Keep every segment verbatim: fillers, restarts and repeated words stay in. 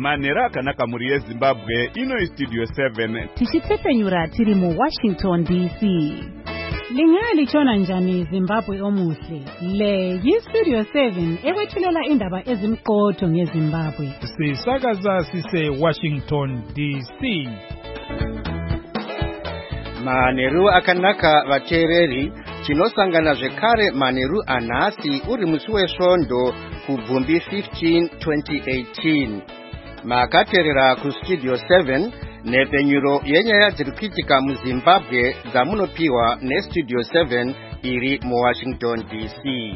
manhero akanaka muri yeZimbabwe. Ino Studio seven tichitepenyura tiri mu Washington D C. Lingali chona njani Zimbabwe omuhle. Le yi Studio seven ekwethulela indaba ezimqotho ngeZimbabwe. Sisakaza sise Washington D C. Manhero akanaka vateereri, tinosangana zvekare manhero anhasi uri musi wesvondo kubvumbi fifteen twenty eighteen. Makateerera kuStudio seven nepenyuro yenyaya dziri kuitika muZimbabwe dzamunopiwa neStudio seven iri muWashington D C.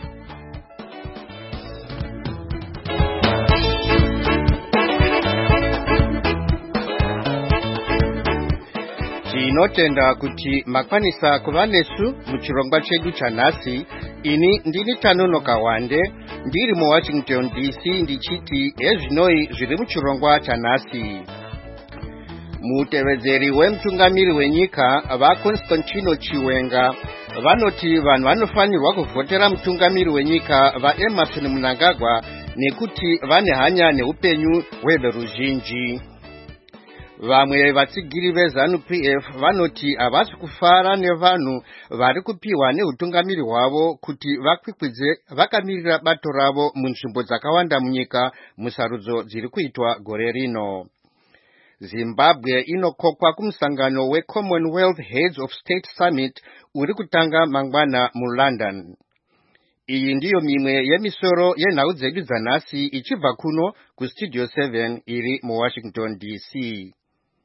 Tinotenda kuti makwanisa kuva nesu muchirongwa chedu chanhasi. Ini ndini Tanonoka Wande, ndiri muWashington D C ndichiti ezvinoi zviri muchirongwa chanhasi. Mutevedzeri wemutungamiri wenyika vaConstantino Chiwenga vanoti vanhu vanofanirwa kuvhotera mutungamiri wenyika vaEmmerson Mnangagwa nekuti vane hanya neupenyu hweveruzhinji. Vamwe vatsigiri veZANU-P F vanoti havasi kufara nevanhu vari kupiwa neutungamiri hwavo kuti vakwikwidze vakamirira bato ravo munzvimbo dzakawanda munyika musarudzo dziri kuitwa gore rino. Zimbabwe inokokwa kumusangano weCommonwealth Heads of State Summit uri kutanga mangwana muLondon. Iyi ndiyo mimwe yemisoro yenhau dzedu dzanhasi ichibva kuno kuStudio seven iri muWashington D C.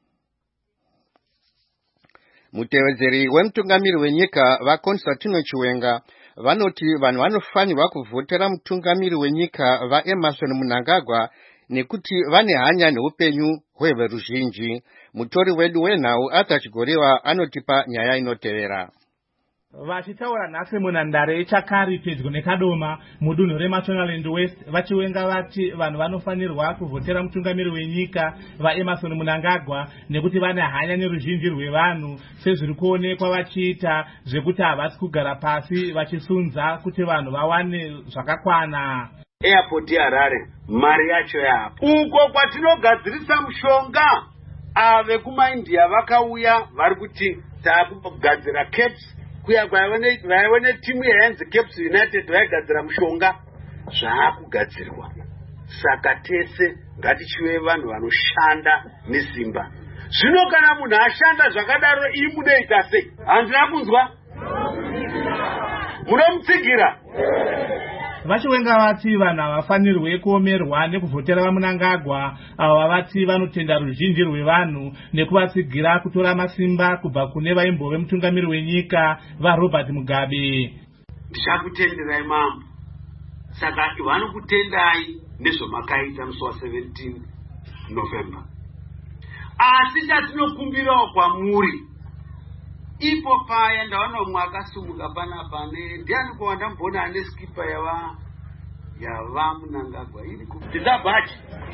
Mutevedzeri wemutungamiri wenyika vaConstantino Chiwenga vanoti vanhu vanofanirwa kuvhotera mutungamiri wenyika vaEmmerson Mnangagwa nekuti vane hanya neupenyu hweveruzhinji. Mutori wedu wenhau Arthur Chigoriwa anotipa nyaya inotevera. Vachitaura nhasi munhandare yeChakari pedyo neKadoma mudunhu reMashonaland West, vachiwenga vati vanhu vanofanirwa kuvhotera mutungamiri wenyika vaEmmerson Mnangagwa nekuti vane hanya neruzhinji rwevanhu sezviri kuonekwa vachiita zvekuti havasi kugara pasi vachisunza kuti vanhu vawane zvakakwana. Airport yaHarare mari yacho yapo. Uko kwatinogadzirisa mushonga ave kumaIndia vakauya vari kuti taakugadzira caps. Kuya kwaione timu yainzi Caps United vaigadzira mushonga zvaakugadzirwa. Saka tese ngatichive vanhu vanoshanda nesimba. Zvino kana munhu ashanda zvakadaro ii munoita sei? Handina kunzwa? Munomutsigira? Vachiwenga vati vanhu havafanirwe kuomerwa nekuvhotera vaMnangagwa avo vati vanotenda ruzhinji rwevanhu nekuvatsigira kutora masimba kubva kune vaimbove mutungamiri wenyika vaRobert Mugabe. Ndichakutenderai mambo. Saka vanokutendai nezvamakaita musi wa17 November. Asi chatinokumbirawo kwamuri ipo paya ndaona umwe akasumuka panapa ndiani kuva ndambona ane skipa yava yava Mnangagwa iri kubhachi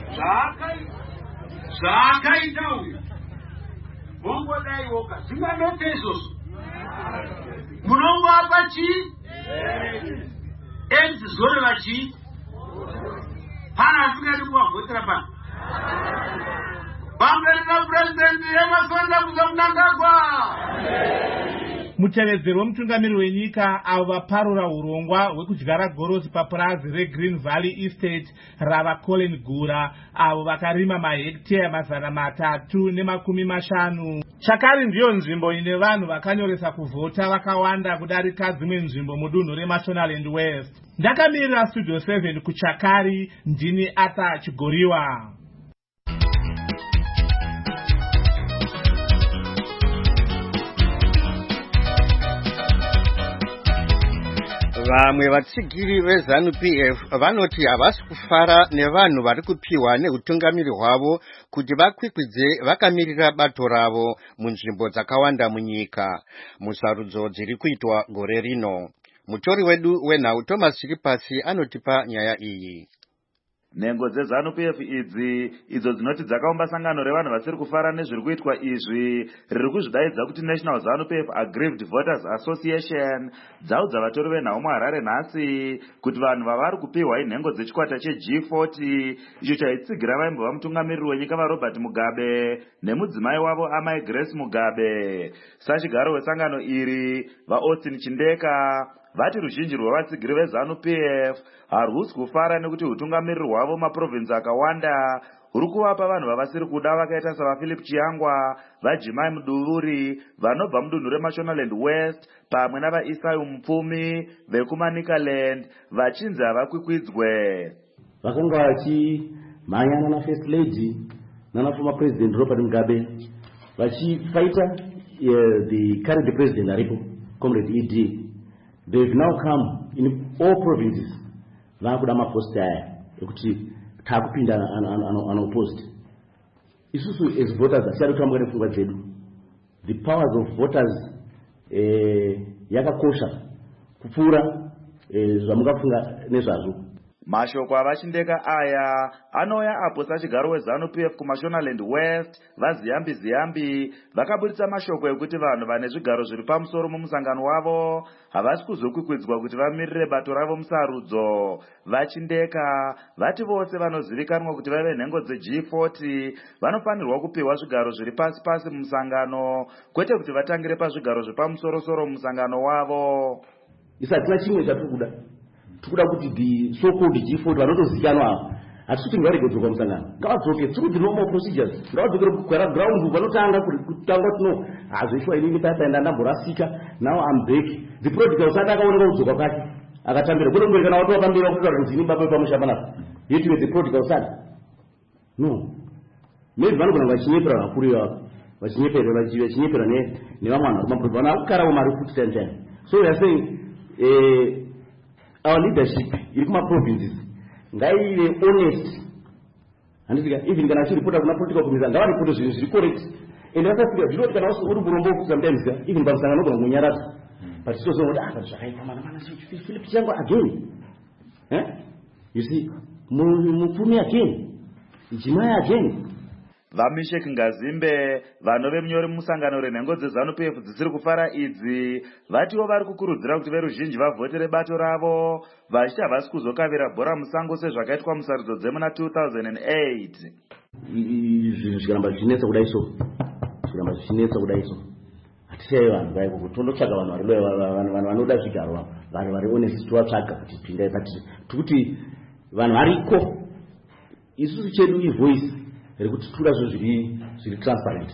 zvaakaita uyu mongodaiwoka zvingandote izvozvo munongova chii enzi zoreva chii pana asingadi kuvavhotera pano Bamberina President Emerson Mnangagwa. Mutevedzeri wemutungamiri wenyika avo vaparura urongwa hwekudyara gorosi papurazi reGreen Valley Estate rava Colin Gura avo vakarima mahektare mazana matatu nemakumi mashanu. Chakari ndiyo nzvimbo ine vanhu vakanyoresa kuvhota vakawanda kudarika dzimwe nzvimbo mudunhu reMashonaland West. Ndakamirira Studio seven kuChakari, ndini Arthur Chigoriwa. Vamwe vatsigiri veZANU-P F vanoti havasi kufara nevanhu vari kupiwa neutungamiri hwavo kuti vakwikwidze vakamirira bato ravo munzvimbo dzakawanda munyika musarudzo dziri kuitwa gore rino. Mutori wedu wenhau Thomas Chiripasi anotipa nyaya iyi. Nhengo dzeZANU-P F idzi idzo dzinoti dzakaumba sangano revanhu vasiri kufara nezviri kuitwa izvi riri kuzvidaidza kuti National ZANU-P F Aggrieved Voters Association dzaudza vatori venhau muHarare nhasi kuti vanhu vavari kupiwa inhengo dzechikwata cheG forty icho chaitsigira vaimbova mutungamiriri wenyika vaRobert Mugabe nemudzimai wavo amai Grace Mugabe. Sachigaro wesangano iri vaAustin Chindeka vati ruzhinji rwevatsigiri veZANU-P F harusi kufara nekuti utungamiriri hwavo maprovinsi akawanda huri kuvapa vanhu vavasiri kuda vakaita savaPhilip Chiyangwa, vaJimai Muduvuri vanobva mudunhu reMashonaland West pamwe navaIsai Mupfumi vekuManicaland vachinzi havakwikwidzwe. Vakanga vachimhanyana naFirst Lady nana former President Robert Mugabe vachifaita uh, the current president aripo Comrade E D. They've now come in all provinces. Vakuda maposti aya ekuti takupinda unopposed. Isusu as voters asiyari kutambwa nepfungwa dzedu. The powers of voters eh, yakakosha kupfuura eh, zvamungafunga nezvazvo. Mashoko avachindeka aya anouya apo sachigaro weZANU-P F kuMashonaland West vaZiyambi Ziyambi vakaburitsa mashoko ekuti vanhu vane zvigaro zviri pamusoro mumusangano wavo havasi kuzokwikwidzwa kuti vamirire bato ravo musarudzo. Vachindeka vati vose vanozivikanwa kuti vave nhengo dzeG forty vanofanirwa kupiwa zvigaro zviri pasi pasi mumusangano kwete kuti vatangire pazvigaro zvepamusoro-soro mumusangano wavo. Isatina chimwe chatikuda tukuda kuti the so-called G forty vanotozikanwa hatisuti ngavarege kudzoka musangano ngavadzoke through the normal procedures ngavadzokere kukwera ground vanotanga kutanga kuti no hazvoitwa inini pasaenda ndamborasika now I'm back. The prodigal son akaoneka kudzoka kwake akatambira kuti ngori kana watu wakambira kutaura kuti ini baba pamushamba napo yeti with the prodigal son no maybe vanogona vachinyepera vakuru ivavo vachinyepera vachinyepera nevamwe vanhu vari maprodigal vanhu akugarawo mari futi ten time. So we are saying eh, our leadership iri kuma provinces ngaive honest handisika even kana chiripota kuna political committee ngavaripota zvinhu zviri correct ende vasafika zvinoti kana uri murombo sometimes even pamusangano nogona kunyaradza but titozonoti ah zvakaita mana mana Philip Chiyangwa again eh you see Mupfumi again Jimai again. Vamishek Ngazimbe vanove munyori musangano renhengo dzeZANU-P F dzisiri kufara idzi vatiwo vari kukurudzira kuti veruzhinji vavhotere bato ravo vachiti havasi kuzokavira bhora musango sezvakaitwa musarudzo dzemuna two thousand eight. Zvinhu zvikaramba zvichinetsa kudai so zvikaramba zvichinetsa kudai so hatisai vanhu vaiko kuti tondotsvaga vanhu vanoda zvigaro vanhu vari honest tovatsvaga kuti pingai patiri tikuti vanhu variko isusu chedu ivoice rekuti tura zvo zviri zviri transparent.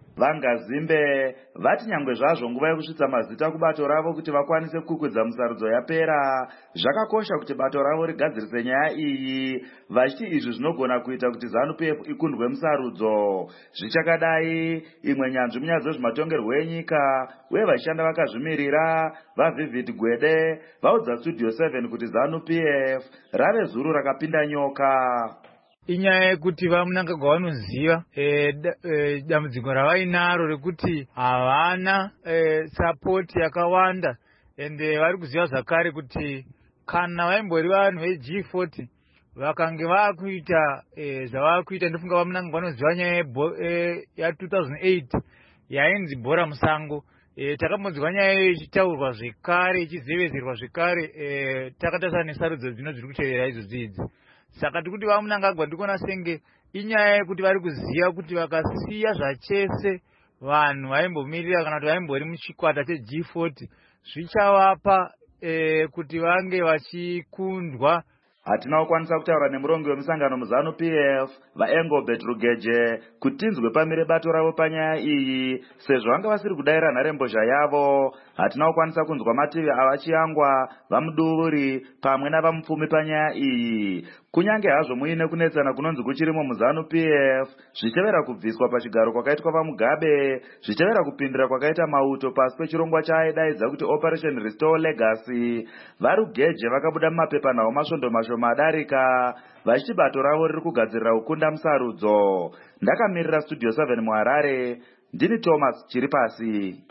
Vangazimbe vati nyangwe zvazvo nguva yekusvitsa mazita kubato ravo kuti vakwanise kukwidza musarudzo yapera zvakakosha kuti bato ravo rigadzirise nyaya iyi vachiti izvi zvinogona kuita kuti ZANU-P F ikundwe musarudzo. Zvichakadai imwe nyanzvi munyaya dzezvematongerwo enyika uye vachishanda vakazvimirira vaVivid Gwede vaudza Studio seven kuti ZANU-P F rave zuru rakapinda nyoka. Inyaya yekuti vamunangagwa vanoziva dambudziko ravainaro rekuti havana support yakawanda ende vari kuziva zvakare kuti kana vaimbori vanhu veG forty vakange vakuita zvavakuita ndofunga vamunangagwa vanoziva nyaya ya two thousand eight yainzi bhora musango. Takambonzwa nyaya ichitaurwa zvekare ichizevezerwa zvekare takatarisa nesarudzo dzino dziri kutevera izvozvi idzi. Saka tikuti vamunangagwa ndikona senge inyaya yekuti vari kuziva kuti vakasiya zvachese vanhu vaimbomirira kana kuti vaimbori muchikwata cheG forty zvichavapa e, kuti vange vachikundwa. Hatina kukwanisa kutaura nemurongo wemusangano muZANU-P F vaEngobert Rugeje kuti tinzwe pamire bato ravo panyaya iyi sezvo vanga vasiri kudayira nharembozha yavo. Hatina kukwanisa kunzwa mativi avachiyangwa vamuduvuri pamwe navamupfumi panyaya iyi. Kunyange hazvo muine kunetsana kunonzi kuchirimo muZANU-P F zvichevera kubviswa pachigaro kwakaitwa vaMugabe zvichevera kupindira kwakaita mauto pasi pechirongwa chaaidaidza kuti Operation Restore Legacy. VaRugeje vakabuda mumapepanhau masvondo mashoma adarika vachiti bato ravo riri kugadzirira kukunda musarudzo. Ndakamirira Studio seven muHarare ndini Thomas Chiripasi.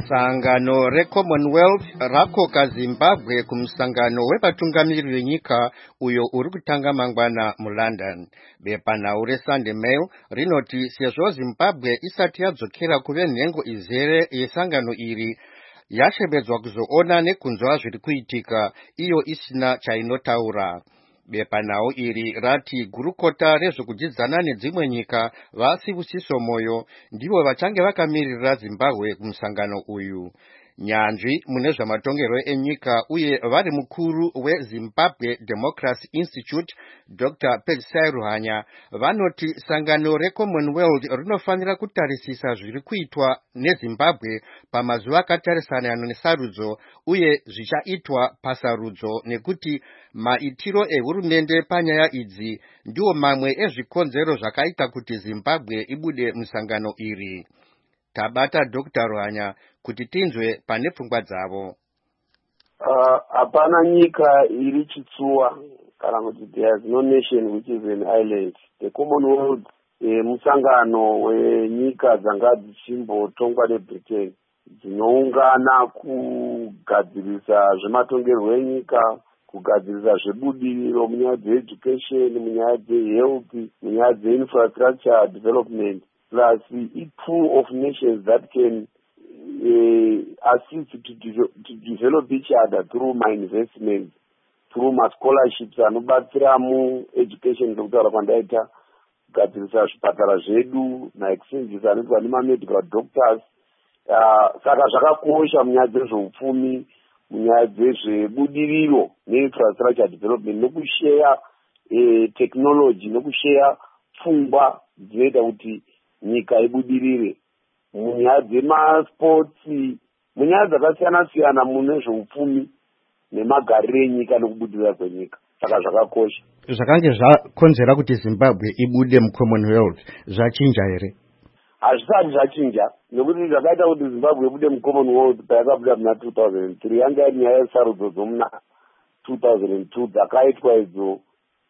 Sangano reCommonwealth rakoka Zimbabwe kumusangano wevatungamiri venyika uyo uri kutanga mangwana muLondon. Bepanhau reSunday Mail rinoti sezvo Zimbabwe isati yadzokera kuve nhengo izere yesangano iri yashevedzwa kuzoona nekunzwa zviri kuitika iyo isina chainotaura. Bepanhau iri rati gurukota rezvekudzidzana nedzimwe nyika vaSibusiso Moyo ndivo vachange vakamirira Zimbabwe kumusangano uyu. Nyanzvi mune zvamatongerwo enyika uye vari mukuru weZimbabwe Democracy Institute Doctor Pedzisai Ruhanya vanoti sangano reCommonwealth rinofanira kutarisisa zviri kuitwa neZimbabwe pamazuva akatarisana nesarudzo uye zvichaitwa pasarudzo nekuti maitiro ehurumende panyaya idzi ndiwo mamwe ezvikonzero zvakaita kuti Zimbabwe ibude musangano iri. Tabata Doctor Ruhanya kuti tinzwe pane pfungwa dzavo. Hapana uh, nyika iri chitsuwa kana kuti there is no nation which is an island. The Commonwealth eh, musangano wenyika dzanga dzichimbotongwa neBritain dzinoungana kugadzirisa zvematongerwo enyika, kugadzirisa zvebudiriro munyaya dzeeducation, munyaya dzehealth, munyaya dzeinfrastructure development, plus a pool of nations that can uh, assist to, de- to develop each other through my investments, through my scholarships anobatsira mu education ndokutaura kwandaita kugadzirisa zvipatara zvedu, maexchanges anoitwa nemamedical doctors. Uh, saka zvakakosha munyaya dzezveupfumi, munyaya dzezvebudiriro neinfrastructure development nokushare uh, technology nokushare pfungwa dzinoita kuti nyika ibudirire munyaya dzemaspotsi, munyaya dzakasiyana siyana mune zveupfumi nemagariro enyika nokubudirira kwenyika. Saka zvakakosha. Zvakange zvakonzera kuti Zimbabwe ibude muCommonwealth zvachinja here? Hazvisati zvachinja, nekuti zvakaita kuti Zimbabwe ibude muCommonwealth payakabuda muna two thousand three yanga iri nyaya yesarudzo dzomuna two thousand two dzakaitwa idzo.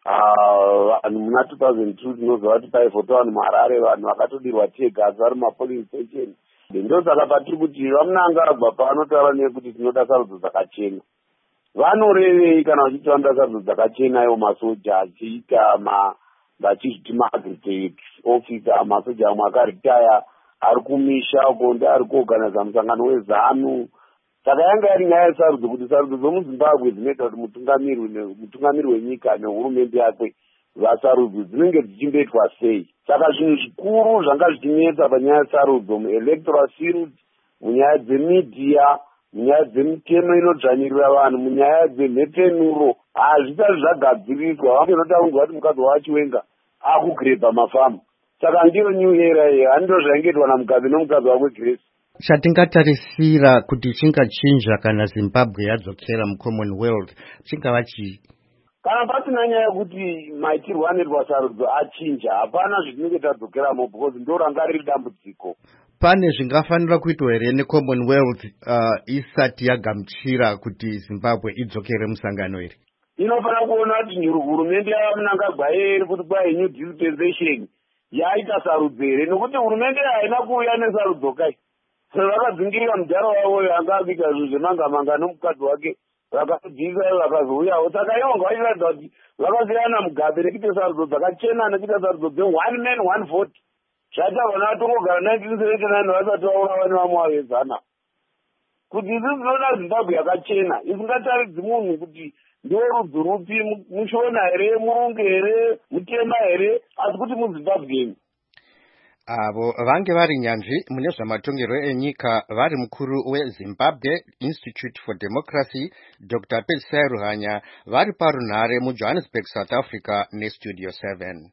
Vanhu muna two thousand two tinozva kuti paivhota vanhu muHarare, vanhu vakatodirwa tegasi vari mumapolling station. Ndosaka patiri kuti vamunanga agwa pavanotaura nekuti tinoda sarudzo dzakachena. Vanorevei kana vachiti vanoda sarudzo dzakachena ivo masoja achiita vachizviti maagritech officer, masoja amwe akaritaya ari kumisha uko ndeari kuorganiza musangano weZANU. Saka yanga iri nyaya yesarudzo kuti sarudzo dzomuZimbabwe dzinoita kuti mutungamiri mutungamiri wenyika nehurumende yakwe vasarudzo dzinenge dzichindoitwa sei. Saka zvinhu zvikuru zvanga zvichinetsa panyaya yesarudzo muelectoral field, munyaya dzemedia, munyaya dzemitemo inodzvanyirira vanhu, munyaya dzemhepenuro hazvisati zvagadziriswa. Vangenotaurwa kuti mukadzi wachiwenga akugrebha mafamu. Saka ndiyo new era iyi, handiro zvaingeitwa namukadzi nomukadzi wakwe Grace. Chatingatarisira kuti chingachinja kana Zimbabwe yadzokera muCommonwealth chingava chii? Kana pasina nyaya yekuti maitirwo anoitwa sarudzo achinja, hapana zvitinenge tadzokeramo because ndo ranga riri dambudziko. Pane zvingafanira kuitwa here neCommonwealth uh, isati yagamuchira kuti Zimbabwe idzokere musangano iri? Inofanira kuona kuti hurumende yaMnangagwa iri kuti kwai new dispensation yaita sarudzo here, nokuti hurumende haina kuuya nesarudzo kai. Vakadzingirira mudharo wavoyo anga akuita zvinhu zvemangamanga nomukadzi wake, vakadzingisa vakazouyawo. Saka ivo ngavachiratidza kuti vakasiyana mugabe nekuita sarudzo dzakachena nekuita sarudzo dze-one man one vote. Zvata vana vatongogara nineteen seventy-nine vasati vaurawa nevamwe vavezana. Kuti isi dzinoda Zimbabwe yakachena, isingataridzi munhu kuti ndiwo rudzi rupi, mushona here, murungu here, mutema here, asi kuti muZimbabwe. Avo vange vari nyanzvi mune zvamatongerwo enyika vari mukuru weZimbabwe Institute for Democracy Doctor Pedzisai Ruhanya vari parunhare muJohannesburg, South Africa neStudio seven.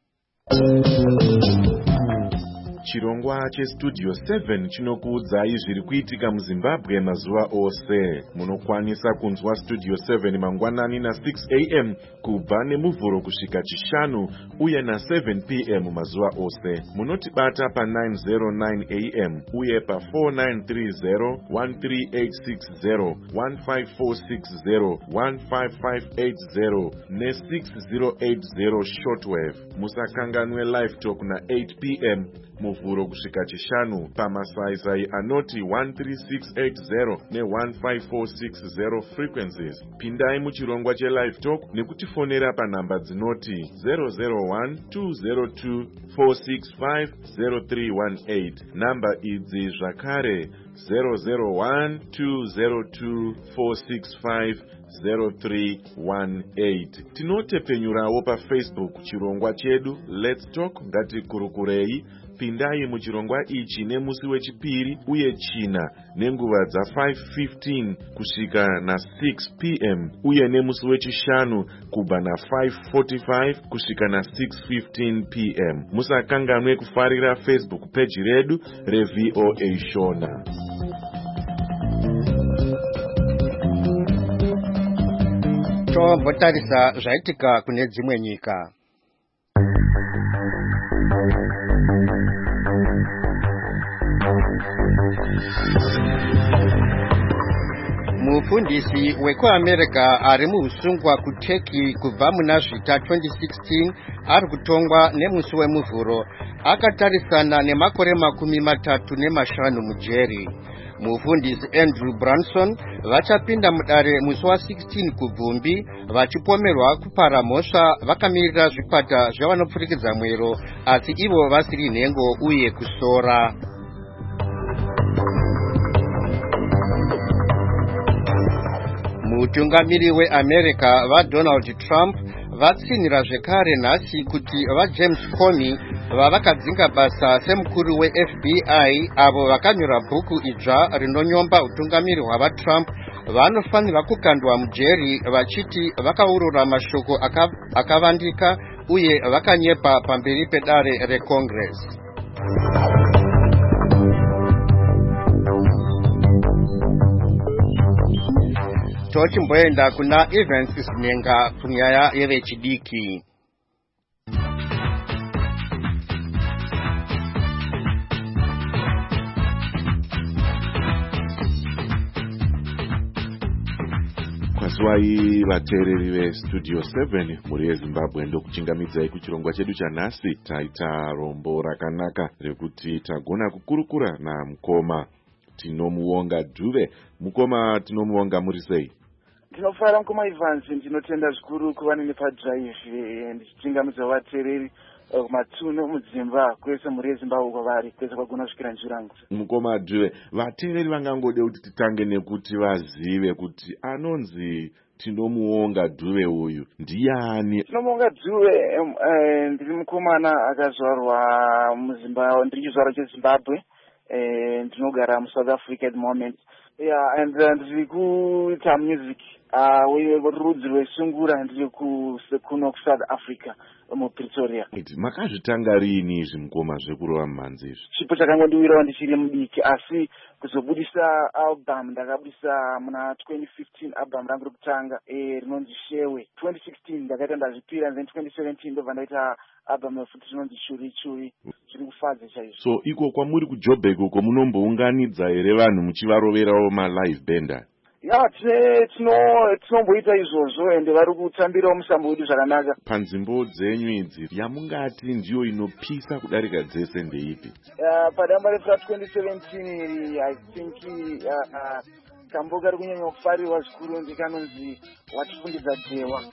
Chirongwa cheStudio seven chinokuudzai zviri kuitika muZimbabwe mazuva ose. Munokwanisa kunzwa Studio seven mangwanani na six a m kubva nemuvhuro kusvika chishanu uye na seven p m mazuva ose. Munotibata pa nine oh nine a m uye pa four nine three zero, one three eight six zero, one five four six zero, one five five eight zero ne six zero eight zero shortwave. Musakanganwe live talk na eight p m muvhuro kusvika chishanu pamasaisai anoti one three six eight zero ne one five four six zero frequencies. Pindai muchirongwa chelive talk nekutifonera panhamba dzinoti zero zero one two zero two four six five zero three one eight. Namba idzi zvakare zero zero one two zero two four six five zero three one eight. Tinotepenyurawo pafacebook chirongwa chedu Let's Talk ngatikurukurei. Pindai muchirongwa ichi nemusi wechipiri uye china nenguva dza five fifteen kusvika na six p m uye nemusi wechishanu kubva na five forty-five kusvika na six fifteen p m. Musakanganwe kufarira Facebook page redu reV O A Shona. Tombotarisa zvaitika kune dzimwe nyika. Mufundisi wekuAmerica ari muusungwa kuTurkey kubva muna zvita twenty sixteen ari kutongwa nemusi wemuvhuro akatarisana nemakore makumi matatu nemashanu mujeri. Mufundisi Andrew Branson vachapinda mudare musi wa sixteen kubvumbi vachipomerwa kupara mhosva vakamirira zvikwata zvavanopfurikidza mwero asi ivo vasiri nhengo uye kusora. Mutungamiri weAmerica vaDonald Trump vatsinira zvekare nhasi kuti vaJames Comey vavakadzinga basa semukuru weF B I avo vakanyora bhuku idzva rinonyomba utungamiri hwavaTrump vanofanira kukandwa mujeri vachiti vakaurura mashoko akavandika uye vakanyepa pamberi pedare reCongress. Tochimboenda kuna Evans Sinenga kunyaya yevechidiki. Kwaswai vateereri vestudio seven muri yeZimbabwe ndokuchingamidzai kuchirongwa chedu chanhasi. Taita rombo rakanaka rekuti tagona kukurukura namukoma tinomuonga Dhuve. Mukoma tinomuonga muri sei? Ndinofara mukoma Evans, ndinotenda zvikuru kuva nini padrive ndichichingamidza vateereri kumatuno mudzimba kwese muri yeZimbabwe kwavari kwese kwagona kusvikira njirangu. Mukoma Dhuve, vateereri vangangode kuti titange nekuti vazive kuti anonzi tinomuonga Dhuve uyu ndiani? Tinomuonga Dhuve ndiri mukomana akazvarwa muZimbabwe, ndiri chizvarwa cheZimbabwe. Ndinogara muSouth Africa at the moment. Yeah, and ndiri kuita music werudzi rwesungura ndiri kuno kuSouth Africa muPretoria. Makazvitanga rini izvi mukoma zvekurova mumhanzi izvi? Chipo chakangondiwirawo ndichiri mudiki asi kuzobudisa album ndakabudisa muna twenty fifteen album rangu rokutanga rinonzi Shewe. twenty sixteen ndakaita ndazvipira and then twenty seventeen ndobva ndaita album yofuti rinonzi Churi Churi. Zviri kufadza chaizvo. So iko kwamuri kuJoburg uko munombounganidza here vanhu muchivaroverawo malive band? Ya, tinomboita izvozvo ende vari kutambirawo musambo wedu zvakanaka. Panzvimbo dzenyu idzi yamungati ndiyo inopisa kudarika dzese ndeipi? Padamba refra twenty seventeen I think kambo kari kunyanya kufarirwa zvikuru ndikanonzi watifundidza Jewa.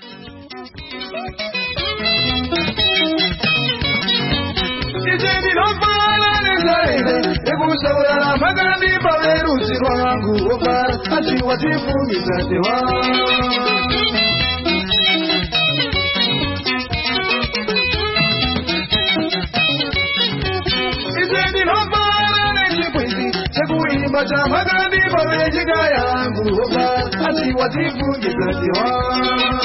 Ijendi lofana nezaire ekusaurana magandi paverudzi rwangu ofara asi watifundidza Jewa. Ijendi lofana nechikwizi chekuimba chamagandi pavenyika yangu ofara asi watifundidza Jewa.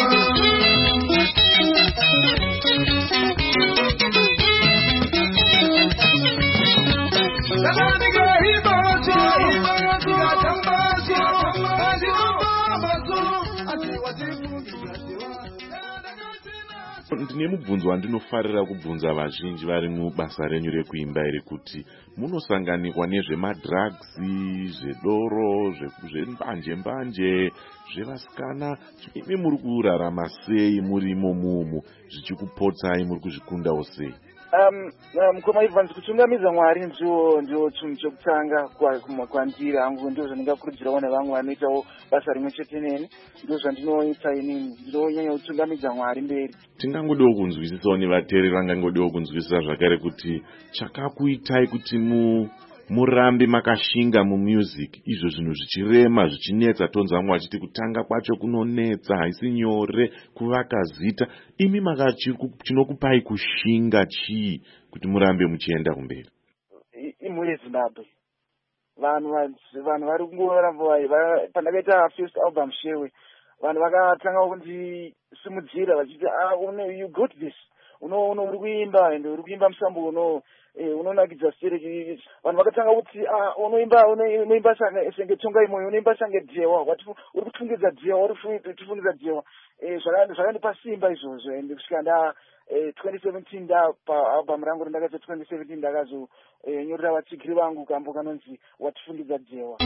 Ndine mubvunzo wandinofarira kubvunza vazhinji vari mubasa renyu rekuimba iri kuti munosanganikwa nezvemadrugs, zvedoro, zvembanje mbanje, zvevasikana. Imi muri kurarama sei muri imomo zvichikupotsai, muri kuzvikundawo sei? um mukoma Evans kutungamidza Mwari ndiwo ndiwo chinhu chokutanga kwandiri hangu, ndizvo zvandingakurudzirawo nevamwe vanoitawo basa rimwe chete neni, ndizvo zvandinoita inini, ndinonyanya kutungamidza Mwari mberi. Tingangodewo kunzwisisawo nevateereri vangangodewo kunzwisisa zvakare kuti chakakuitai kuti mu murambe makashinga mumusic, izvo zvinhu zvichirema zvichinetsa. Tonzwa vamwe vachiti kutanga kwacho kunonetsa, haisi nyore kuvaka zita. Imi maka chinokupai kushinga chii kuti murambe muchienda kumberi? Imhuri yeZimbabwe, vanhu vanhu vari kungoramba pandakaita first album Shewe, vanhu vakatanga kundisimudzira vachiti ah you got this, uno uno uri kuimba ende uri kuimba musambo uno unonakidza sitereki. Vanhu vakatanga kuti ah unoimba unoimba senge tonga imoyo, unoimba sange dhewa, uri kutungidza dhewa, uri kufungidza dhewa. Zvakandipa simba izvozvo, ende kusvika nda twenty seventeen nda paalbum rangu randakaita twenty seventeen ndakazonyorera vatsigiri vangu kambo kanonzi watifungidza dhewa.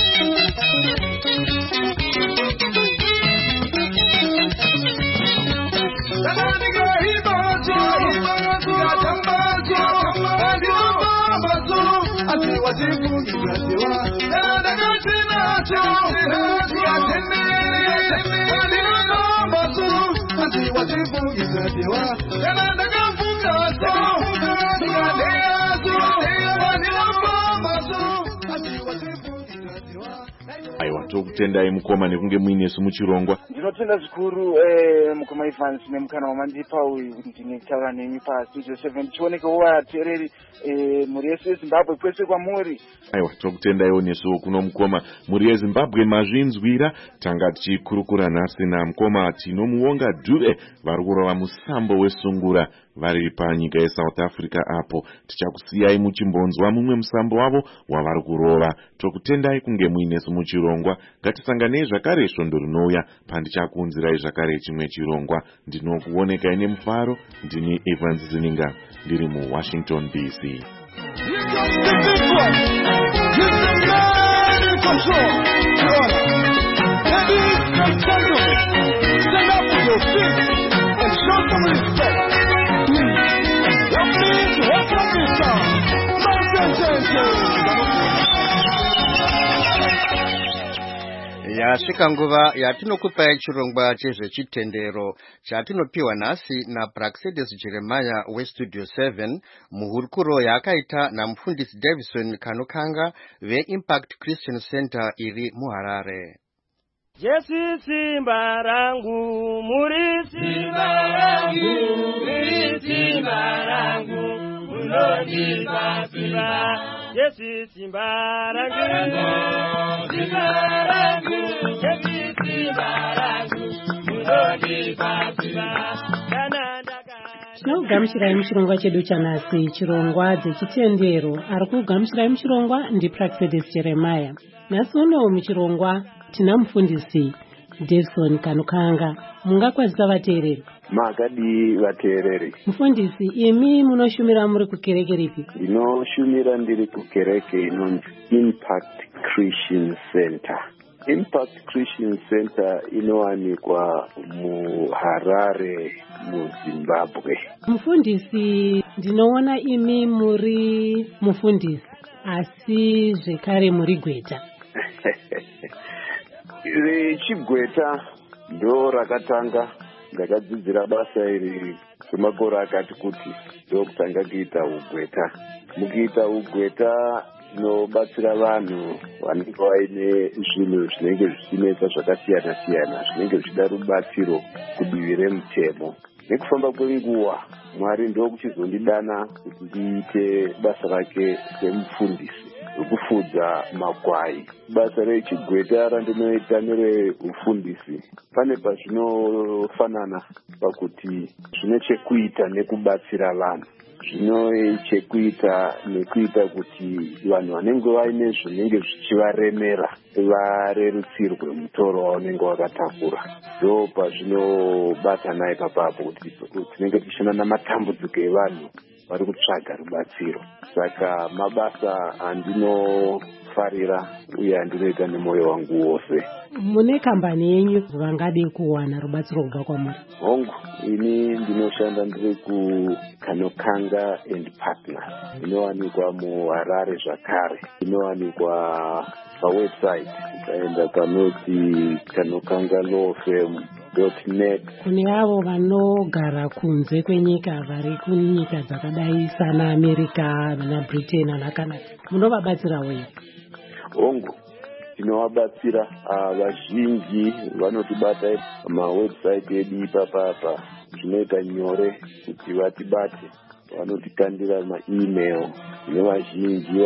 Aiwa, tokutendai mukoma nekunge muinesu muchirongwa. Ndinotenda zvikuru mukoma Evans nemukana wamandipa uyu kuti ndinetaura nemi pastudio seven tionekewo vateereri mhuri yese yeZimbabwe kwese kwamuri. Aiwa, tokutendaiwo nesuwo kuno mukoma. Mhuri yeZimbabwe mazvinzwira, tanga tichikurukura nhasi namukoma tinomuonga Dube vari kurova musambo wesungura vari panyika yeSouth Africa apo. Tichakusiyai muchimbonzwa mumwe musambo wavo wavari kurova. Tokutendai kunge muinesu muchirongwa. Ngatisanganei zvakare svondo rinouya pandichakuunzirai zvakare chimwe chirongwa. Ndinokuonekai nemufaro. Ndini Evans Zininga ndiri muWashington D C. Yasvika nguva yatinokupai chirongwa chezvechitendero chatinopiwa nhasi naPraxedis Jeremiah weStudio seven, muhurukuro yaakaita namufundisi Davison Kanukanga veImpact Christian Center iri muHarare. Jesu simba rangu, muri simba rangu, muri simba rangu, munonipa simba. Jesu simba rangu, simba rangu, Jesu simba rangu, munonipa simba. Tinokugamuchirai muchirongwa chedu chanhasi, chirongwa chechitendero. Ari kugamuchirai muchirongwa ndiPraxedis Jeremiah. Nhasi unowo muchirongwa tina mufundisi Davison Kanukanga. Mungakwazisa vateereri? Makadi vateereri. Mufundisi, imi munoshumira muri kukereke ripi? Ndinoshumira ndiri kukereke inonzi Impact Christian Center. Impact Christian Center inowanikwa muHarare muZimbabwe. Mufundisi, ndinoona imi muri mufundisi asi zvekare muri gweta. Chigweta ndo rakatanga ndakadzidzira basa iri kwemakore akati kuti ndokutanga kuita ugweta. Mukuita ugweta tinobatsira vanhu vanenge vaine zvinhu zvinenge zvichinetsa zvakasiyana siyana zvinenge zvichida rubatsiro kudivi remutemo. Nekufamba kwenguva Mwari ndokuchizondidana kuti ndiite basa rake semufundisi wekufudza makwai. Basa rechigweta randinoita nereufundisi pane pazvinofanana pakuti zvine chekuita nekubatsira vanhu, zvine chekuita nekuita kuti vanhu vanenge vaine zvinenge zvichivaremera varerutsirwe mutoro wavanenge vakatakura. Ndo pazvinobatana ipapapo kuti tinenge tichishanda namatambudziko evanhu vari kutsvaga rubatsiro. Saka mabasa andinofarira uye andinoita nemwoyo wangu wose. Mune kambani yenyu vangade kuwana rubatsiro kubva kwamuri? Hongu, ini ndinoshanda ndiri kuKanokanga and Partners. Inowanikwa muHarare zvakare. Inowanikwa pawebsite ukaenda panoti kanokanga law firm dot net. Kune avo vanogara kunze kwenyika vari kunyika dzakadai sana America na Britain na Canada, munovabatsira wei? Hongu, tinovabatsira vazhinji vanotibata mawebsite edu ipapapa. Zvinoita nyore kuti vatibate. Vanotitandira ma-email nevazhinji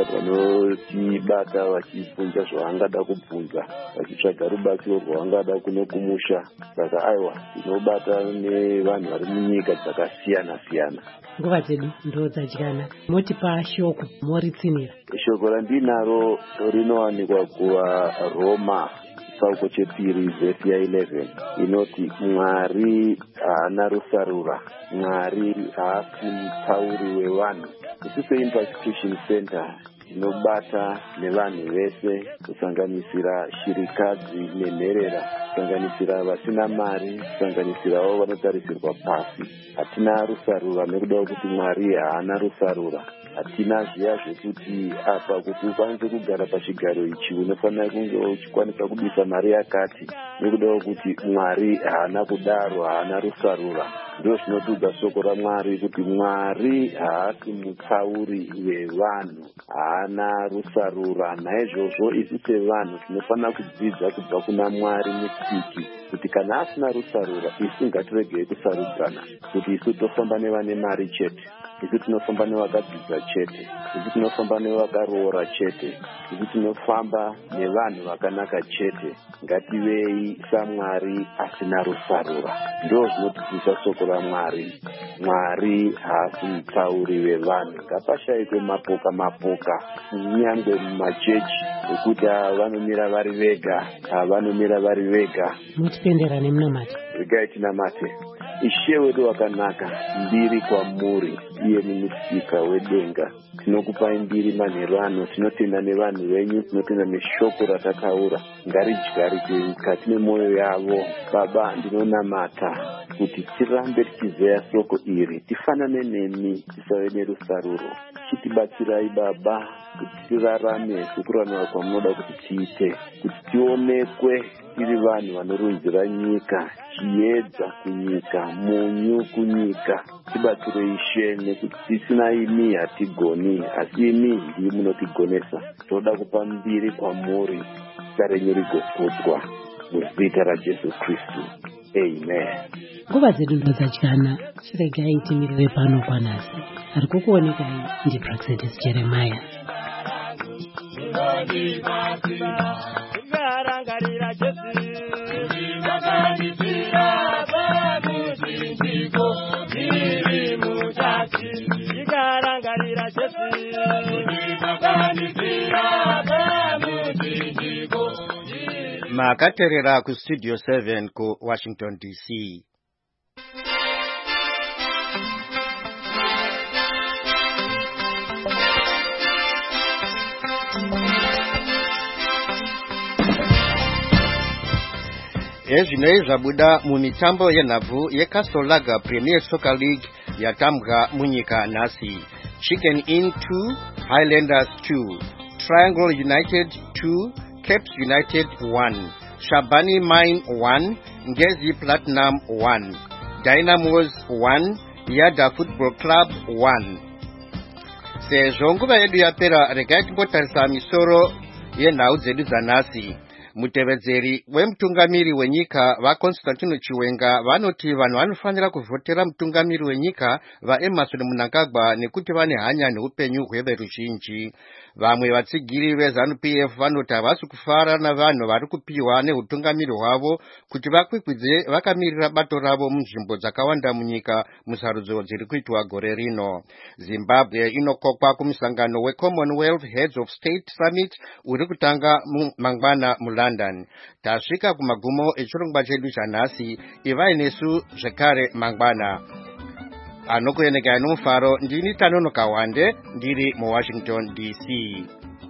vanotibata vachibvunza zvavangada kubvunza, vachitsvaga rubatsiro rwavangada kuno kumusha. Saka aiwa, tinobata nevanhu vari munyika dzakasiyana siyana. Nguva dzedu ndo dzadyana. Motipa shoko moritsinira. Shoko randinaro rinowanikwa kuvaRoma chitsauko chepiri vhesi yaeleven inoti Mwari haana rusarura, Mwari haasi mutauri wevanhu. Isu seImpact Christian Center tinobata nevanhu vese, kusanganisira shirikadzi nenherera, kusanganisira vasina mari, kusanganisirawo vanotarisirwa pasi. Hatina rusarura nekuda kuti Mwari haana rusarura. Hatina zviya zvekuti apa kuti ukwanise kugara pachigaro ichi unofanira kunge uchikwanisa kubisa mari yakati, nekuda kuti Mwari haana kudaro, haana rusarura. Ndizvo zvinotudza shoko raMwari kuti Mwari haasi mutsauri wevanhu, haana rusarura. Naizvozvo isu sevanhu tinofanira kudzidza kubva kuna Mwari mutsiki kuti kana asina rusarura isu ngatiregei kusarudzana, kuti isu tofamba nevane mari chete, isu tinofamba nevakadzidza chete, isu tinofamba nevakaroora chete, isu tinofamba nevanhu vakanaka chete. Ngativei saMwari asina rusarura. Ndo zvinotidzisa shoko raMwari. Mwari haasi mutsauri wevanhu. Ngapashayikwe mapoka mapoka nyangwe mumachechi ekuti vanomira vari vega, vanomira vari vega. Mutipendera nemunamati. Regai tinamate. Ishe wedu wakanaka, mbiri kwamuri, iye mumusika wedenga. Tinokupai mbiri manheru ano, tinotenda nevanhu venyu, tinotenda neshoko ratakaura. Ngaridyarike mukati memwoyo yavo. Baba, ndinonamata kuti tirambe tichizeya shoko iri, tifanane nemi, tisave nerusaruro. Chitibatsirai Baba kuti tirarame sekuranwa kwamunoda kuti tiite, kuti tionekwe tiri vanhu vanorunzira nyika, chiedza kunyika, munyu kunyika. Tibatsirei Ishe, nekuti tisina imi hatigoni, asi imi ndii munotigonesa. Toda kupa mbiri kwamuri, zita renyu rigokudzwa muzita raJesu Kristu. Amen. Nguva dzedu ndo dzadyana. Chiregai timirire pano kwanasi. Ari kukuonekai ndiPraxedis Jeremiah. Ngarangarira Jesu Ngarangarira pamuchinjiko iri muchati Ngarangarira Jesu Ngarangarira pamuchinjiko. Makaterera ku Studio seven ku Washington D C. Ezvinoi zvabuda mumitambo yenhabvu yeCastle Premier Soccer League yatambwa munyika nhasi. Chicken Inn two, Highlanders two, Triangle United two, Capes United one, Shabani Mine one, Ngezi Platinum one, Dynamos one, Yada Football Club one. Sezvo nguva yedu yapera, regai timbotarisa misoro yenhau dzedu dzanhasi. Mutevedzeri wemutungamiri wenyika vaConstantino Chiwenga vanoti vanhu vanofanira kuvhotera mutungamiri wenyika vaEmmerson Mnangagwa nekuti vane hanya neupenyu hweveruzhinji. Vamwe vatsigiri veZANU-P F vanoti havasi kufara navanhu vari kupiwa neutungamiri hwavo kuti vakwikwidze vakamirira bato ravo munzvimbo dzakawanda munyika musarudzo dziri kuitwa gore rino. Zimbabwe inokokwa kumusangano weCommonwealth Heads of State Summit uri kutanga mangwana muLondon. Tasvika kumagumo echirongwa chedu chanhasi, ivai nesu zvekare mangwana. anokuyeneka nomufaro ndini Tanono Kawande ndiri mu Washington D C.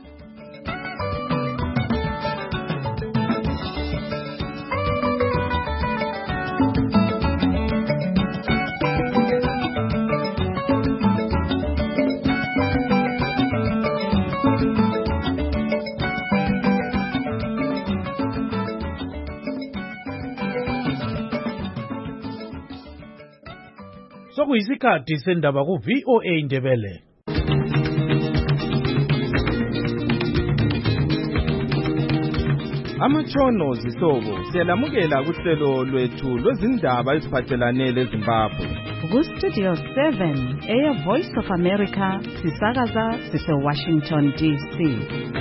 Sokuyisikhathi sendaba ku V O A Ndebele. Amatshono zihlobo siyalamukela kuhlelo lwethu lwezindaba eziphathelane leZimbabwe. Ku Studio seven, Air Voice of America, sisakaza sise Washington D C.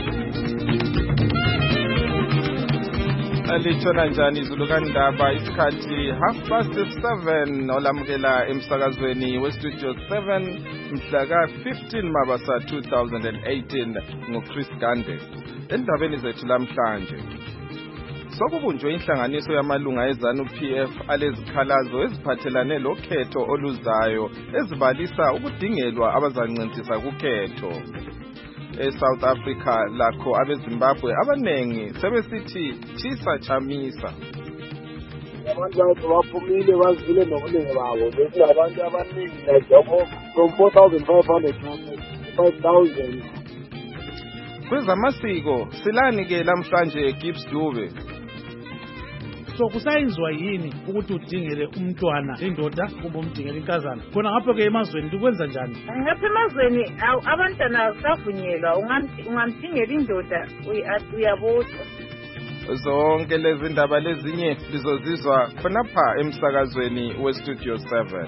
Alithona njani izulu kandaba isikhathi half past seven olamukela emsakazweni we Studio seven mhla ka fifteen Mabasa two thousand eighteen ngoChris Gande. Endabeni zethu lamhlanje sokubunjwe inhlanganiso yamalunga eZANU P F alezikhalazo eziphathelane lokhetho oluzayo ezibalisa ukudingelwa abazancintiswa kukhetho. eSouth Africa lakho abeZimbabwe abanengi sebesithi chisa chamisa. Abantu bathu baphumile bazile nobunenge babo bese abantu abaningi like from four thousand five hundred to five thousand. Kwezamasiko silani ke namhlanje Gibbs Dube. So kusayinzwa yini ukuthi udingele umntwana indoda kumbe umdingele inkazana? Khona ngapho ke emazweni ukwenza njani? Ngapha emazweni abantwana savunyelwa ungamdingela indoda uyabotshwa. Zonke lezi ndaba lezinye lizozizwa khonapha emsakazweni we Studio seven.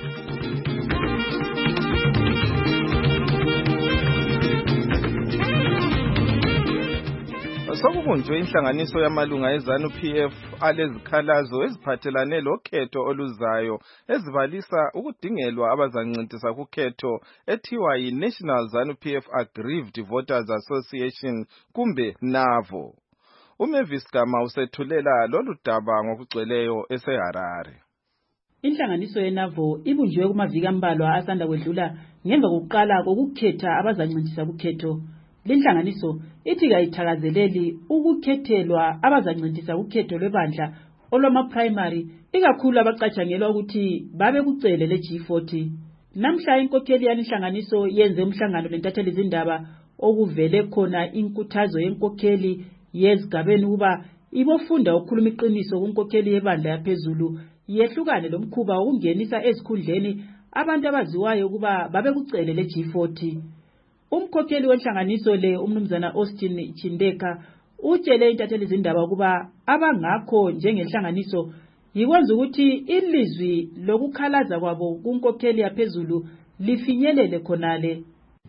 Sokubunjwe inhlanganiso yamalunga eZANU P F alezikhalazo eziphathelane lokhetho oluzayo ezibalisa ukudingelwa abazancintiswa kukhetho ethiwa yi-National ZANU P F Aggrieved Voters Association kumbe NAVO. uMavis Gama usethulela lolu daba ngokugcweleyo eseHarare. Inhlanganiso yeNAVO ibunjwe kumaviki ambalwa asanda kwedlula ngemva kokuqala kokukhetha abazancintiswa kukhetho. Linhlanganiso ithi kayithakazeleli ukukhethelwa abazancintiswa kukhetho lwebandla olwama primary ikakhulu abaqatshangelwa ukuthi babe kucele le G forty. Namhla inkokheli yalinhlanganiso yenze umhlangano lentatheli izindaba okuvele khona inkuthazo yenkokheli yezigabeni kuba ibofunda ukukhuluma iqiniso kunkokheli yebandla yaphezulu yehlukane lomkhuba wokungenisa ezikhundleni abantu abaziwayo kuba babe kucele le G forty. Umkhokheli wenhlanganiso le umnumzana Austin Chindeka utshele intatheli izindaba kuba abangakho njengenhlanganiso yikwenza ukuthi ilizwi lokukhalaza kwabo kunkokheli yaphezulu lifinyelele khonale.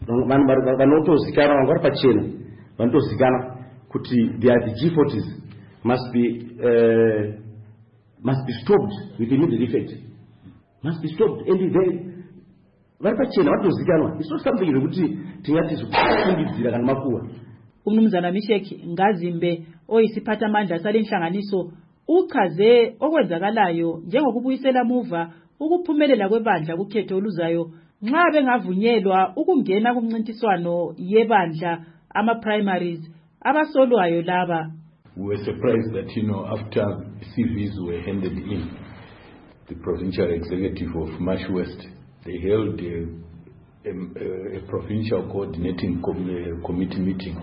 Vanhu vanotozikana varipachena vanotozikana kuti they are the G forties must be uh, must be stopped with immediate effect, must be stopped and they varipachena vatozikana. It's not something yekuti tingati zikufungidzira kana makuwa. Umnumzana Mishek Ngazimbe oyisiphatha amandla salenhlanganiso uchaze okwenzakalayo njengokubuyisela muva ukuphumelela kwebandla kukhetho oluzayo nxa bengavunyelwa ukungena kumncintiswano yebandla ama primaries abasolwayo laba. We were surprised that, you know, after C Vs were handed in, the provincial executive of Marsh West, they held a, a, a provincial coordinating com, uh, committee meeting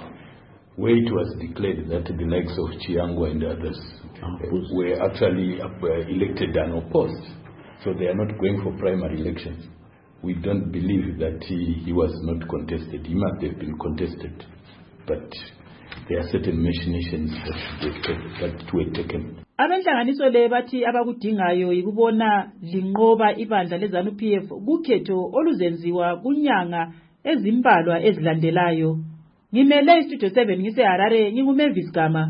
where it was declared that the likes of Chiangwa and others uh, were actually uh, elected unopposed. So they are not going for primary elections. We don't believe that he, he was not contested. He must have been contested. But there are certain machinations that, that were taken. Abenhlanganiso le bathi abakudingayo ikubona linqoba ibandla leZANU P F kukhetho oluzenziwa kunyanga ezimbalwa ezilandelayo. Ngimele iStudio seven ngiseHarare nginguMavis Gama.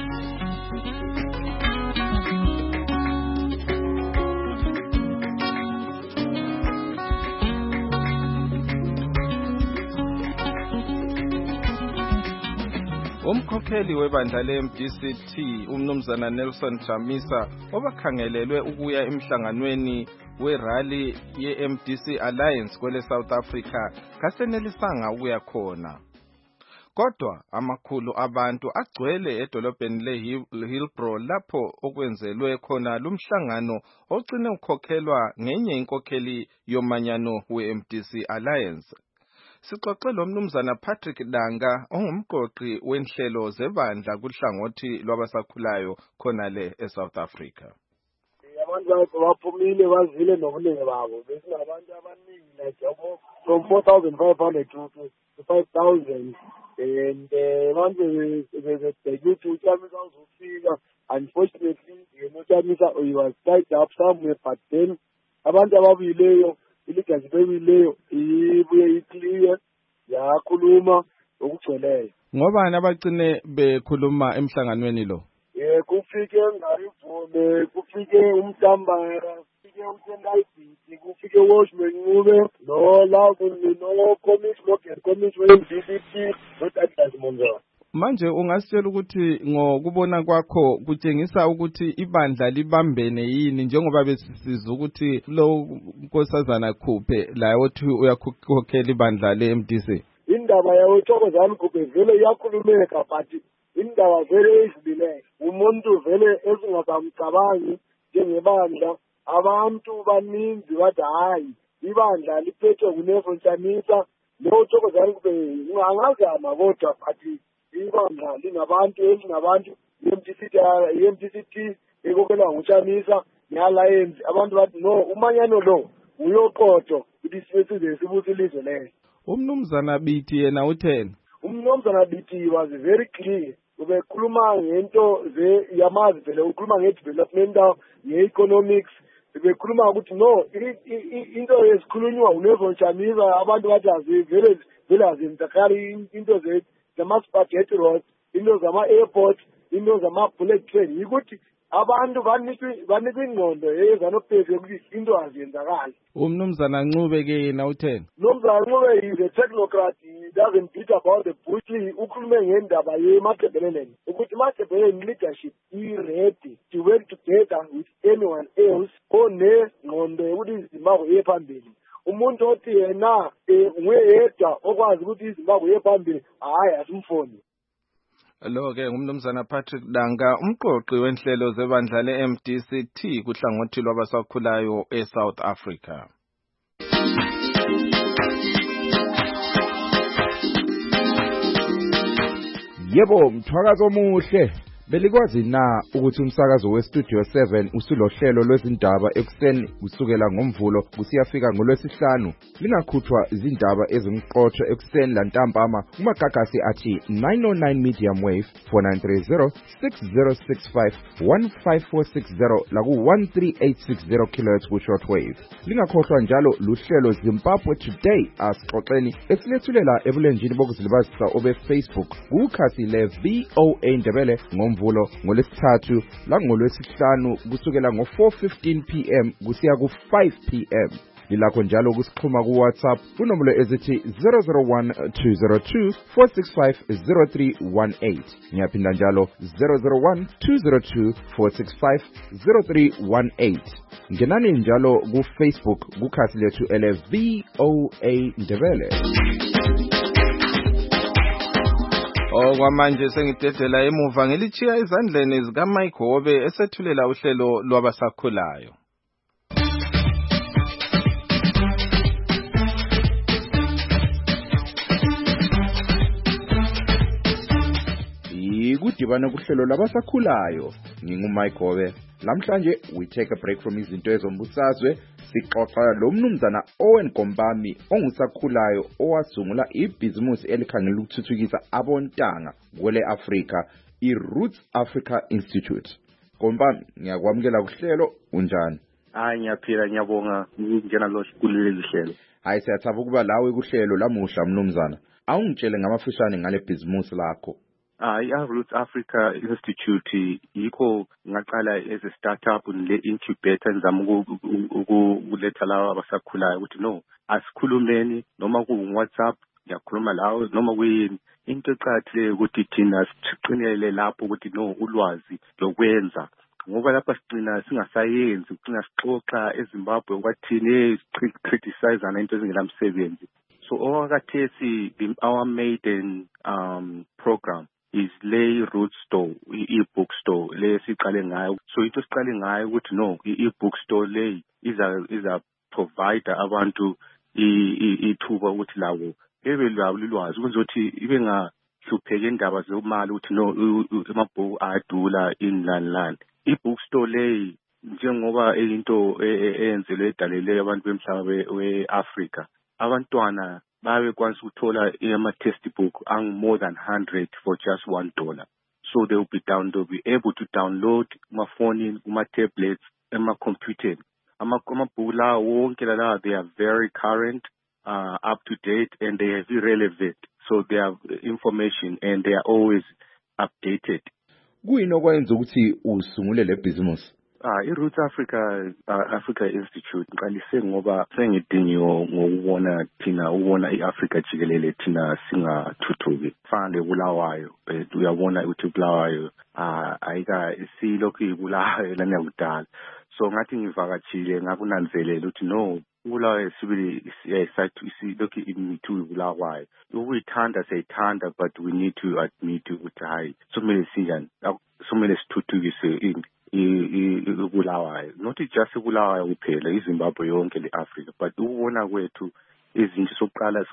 Umkhokheli webandla le M D C T umnumzana Nelson Chamisa obakhangelelwe ukuya emhlanganweni werally ye-M D C Alliance kwele South Africa kasenelisanga ukuya khona. Kodwa amakhulu abantu agcwele edolobheni le-Hillbrow lapho okwenzelwe khona lumhlangano ogcine ukhokhelwa ngenye inkokheli yomanyano we-M D C Alliance. Sixoxe lo mnumzana Patrick Danga ongumqoqi wenhlelo zebandla kuhlangothi lwabasakhulayo khona le eSouth Africa. Abantu baphumile bazile nobuningi babo besinabantu abaningi like from four thousand five hundred to five thousand and abantu bebegcina uChamisa uzofika. Unfortunately uChamisa he was tied up somewhere, but then abantu ababileyo iligazi bebileyo ibuye iclear yakhuluma okugcweleyo. Ngobani abagcine bekhuluma emhlanganweni lo? Eh kufike ngarivume, kufike umtambara, kufike uTendayibiti, kufike Washman Ncube, no la no commission commission we D D P noTatlas Monzana. Manje ungasitshela ukuthi ngokubona kwakho kutshengisa ukuthi ibandla libambene yini njengoba besisiza ukuthi lo nkosazana Khuphe la othi uyakhokhela ibandla le-M D C? Indaba yawo Thokozani Khuphe vele iyakhulumeka but indaba vele ezibileyo umuntu vele esingasamcabangi njengebandla. Abantu baninzi bathi hayi ibandla liphethwe nguNelson Chamisa lo Thokozani Khuphe ungangazama kodwa but ibandla lingabantu elingabantu i-M D C T ekokhelwa nguChamisa ne-Alliance. Abantu bathi no umanyano lo uyoqotho ukuthi sibe sibusa ilizwe leyo. Umnumzana Biti yena utheni? Umnumzana Biti was very clear. Ubekhuluma ngento ze yamazi vele ukhuluma nge-development nge-economics. Ubekhuluma ukuthi no into esikhulunywa uNelson Chamisa abantu bathi azivele vele azenzakali into ze zama-spaghetti roads, into zama-airport, into zama-bullet train. Yikuthi abantu banikwa ingqondo ezanophethe ukuthi into aziyenzakali. Umnumzana Ncube ke yena utheni? Umnumzana Ncube is a technocrat. He doesn't beat about the bush. Ukhulume ngendaba yeMatabeleland ukuthi iMatabeleland leadership i-ready to work together with anyone else onengqondo yokuthi iZimbabwe iye phambili. Umuntu othi yena nguyedwa okwazi ukuthi iZimbabwe iye phambili hayi asimfoni. Lo ke ngumnumzana Patrick Danga umqoqi wenhlelo zebandla le-M D C T kuhlangothi lwabasakhulayo eSouth Africa. Yebo mthwakazo omuhle. Belikwazi na ukuthi umsakazo weStudio seven usulohlelo lwezindaba ekuseni kusukela ngomvulo kusiyafika ngolwesihlanu lingakhuthwa izindaba ezimqotho ekuseni lantambama kumagagasi athi nine oh nine medium wave four nine three zero six zero six five one five four six zero laku one three eight six zero kilohertz ku shortwave. Lingakhohlwa njalo luhlelo Zimbabwe Today asixoxeni esilethulela ebulenjini bokuzilibazisa obe Facebook kukhasi le V O A Ndebele ngomvulo ngolesithathu langolwesihlanu kusukela ngo four fifteen p m kusiya ku five p m. Lilakho njalo kusixhuma ku WhatsApp kunombolo ezithi zero zero one two zero two four six five zero three one eight. Ngiyaphinda njalo zero zero one two zero two four six five zero three one eight. Ngenani njalo ku Facebook kukhasi lethu ele V O A Ndebele. Okwamanje sengidedela emuva ngelichiya ezandleni zika Mike Hobe esethulela uhlelo lwabasakhulayo. Ikudibana kuhlelo labasakhulayo nginguMike Hobe. Lamhlanje we take a break from izinto ezombusazwe sixoxa lo mnumzana Owen Gombami ongusakhulayo owasungula ibhizimusi elikhangela ukuthuthukisa abontanga kwele Africa iRoots Africa Institute. Gombami ngiyakwamukela kuhlelo unjani? Hayi ngiyaphila ngiyabonga ngingena lo sikhulile izihlelo. Hayi siyathaba ukuba lawe kuhlelo lamuhla mnumzana. Awungitshele ngamafishane ngale bhizimusi lakho. Ah, iRoots Africa Institute yikho ngaqala as a startup le incubator ngizama ukuletha lawa abasakhulayo ukuthi no asikhulumeni noma ku WhatsApp ngiyakhuluma lawo noma kuyini into eqhathile ukuthi thina siqinele lapho ukuthi no ulwazi lokwenza ngoba lapha sigcina singasayenzi sigcina sixoxa eZimbabwe kwathini criticize ana into ezingela msebenzi. So okwakathesi our maiden um program is lay root store, e-book store le siqale ngayo. So into siqale ngayo ukuthi no e-book store lay iza iza provide abantu ithuba ukuthi lawo bebe lawo lulwazi ukuthi ibe ngahlupheke indaba zemali ukuthi no amabhuku ayadula inland land. I-book store lay njengoba into eyenzelwe edalele abantu bemhlaba we-Africa, abantwana babe kwanisa ukuthola ama-textbook ang more than one hundred for just one dollar. So they will be down, they'll be able to download kuma-phone, kuma-tablets, ema-computer. Amabhuku lawo wonke la they are very current, uh, up to date, and they are irrelevant. So they have information and they are always updated. Kuyini okwenza ukuthi usungule le business? Ah, i-Roots Africa uh, Africa Institute ngiqalise ngoba sengidingiwe ngokubona thina ubona i-Africa jikelele thina singathuthuki fanele Bulawayo, but uyabona ukuthi Bulawayo ah ayika isilokhu ibulawayo lana kudala. So ngathi ngivakatshile ngakunanzelela ukuthi no Bulawayo sibili siyayisathu isilokhu imithu ibulawayo ukuyithanda siyayithanda, but we need to admit ukuthi hayi somele sinjani somele sithuthukise ibulawayo, not just ibulawayo kuphela iZimbabwe yonke le-Africa, but ukubona kwethu izinto sokuqala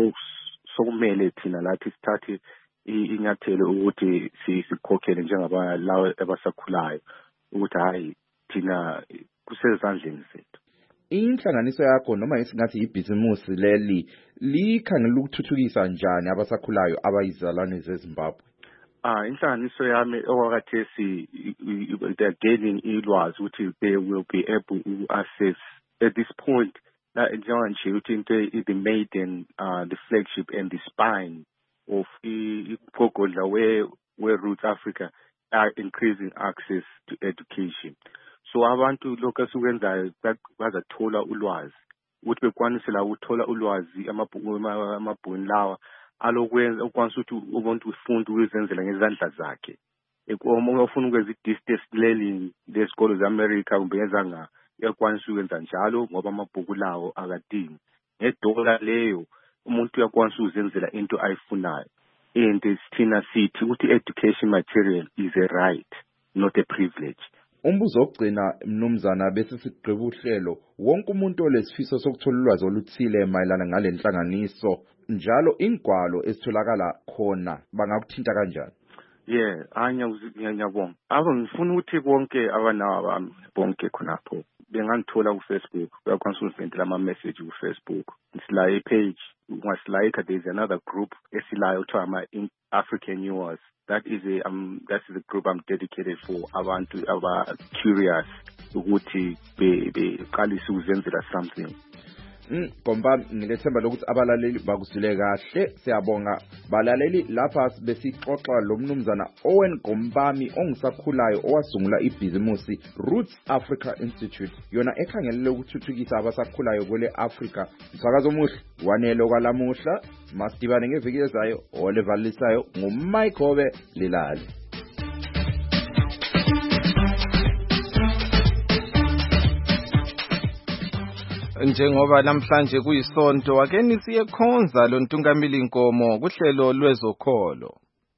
sokumele thina lathi sithathe inyathelo ukuthi sikhokhele njengaba lawo abasakhulayo ukuthi hayi thina kusezandleni zethu. Inhlanganiso yakho noma esingathi ibhizimusi leli likhangela ukuthuthukisa njani abasakhulayo abayizalwane zeZimbabwe? Ah, inhlanganiso yami okwakathesi they are gaining ilwazi ukuthi they will be able to access at this point njengoba ukuthi into the maiden uh, the flagship and the spine of igogodla where where Roots Africa are increasing access to education. So abantu lokho esikwenzayo bazathola ulwazi ukuthi bekwanise la uthola ulwazi amabhuku amabhuni lawa alokwenza ukwanisa ukuthi umuntu ufunda ukuzenzela ngezandla zakhe. Uma ufuna ukwenza i-distance learning lesikolo ze-America kumbe ezanga uyakwanisa ukwenza njalo ngoba amabhuku lawo akadingi. Ngedola leyo umuntu uyakwanisa ukuzenzela into ayifunayo. And thina sithi ukuthi education material is a right, not a privilege. Umbuzo ogcina mnumzana bese sigqiba uhlelo wonke umuntu olesifiso sokuthola ulwazi oluthile mayelana ngale nhlanganiso njalo ingwalo esitholakala khona bangakuthinta kanjani? Yeah, anya ngiyabonga. Aba ngifuna ukuthi bonke abanawa bami bonke khonapho bengangithola ku Facebook, uyakwanisa ukusendela ama message ku Facebook. Ngisilaye page, ungasilike, there is another group esilayo kuthiwa ama African News. That is a um that is a group I'm dedicated for abantu aba curious ukuthi be beqalise ukuzenzela something. Mm, Komba ngilethemba lokuthi abalaleli bakuzwile kahle. Siyabonga balaleli lapha besixoxa lo mnumzana Owen Gombami ongisakhulayo owasungula ibhizimusi Roots Africa Institute yona ekhangelele ukuthuthukisa abasakhulayo kwele Africa. Msakazo omuhle wanelo kwalamuhla masidibane ngeviki ezayo olevalisayo nguMike Hobe Lilale. Njengoba namhlanje kuyisonto ake nisiye khonza lo Ntungamili Nkomo kuhlelo lwezokholo.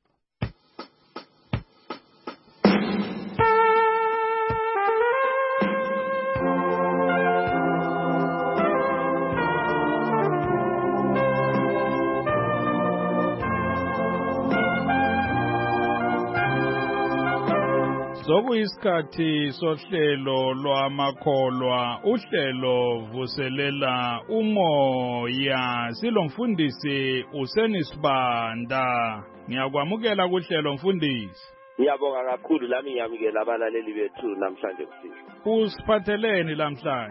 Sokuyisikhathi sohlelo lwamakholwa, uhlelo vuselela umoya. Silomfundisi uSenisibanda. Ngiyakwamukela kuhlelo mfundisi. Ngiyabonga kakhulu lami ngiyamukela abalaleli bethu namhlanje kusizwe. Usiphatheleni namhlanje?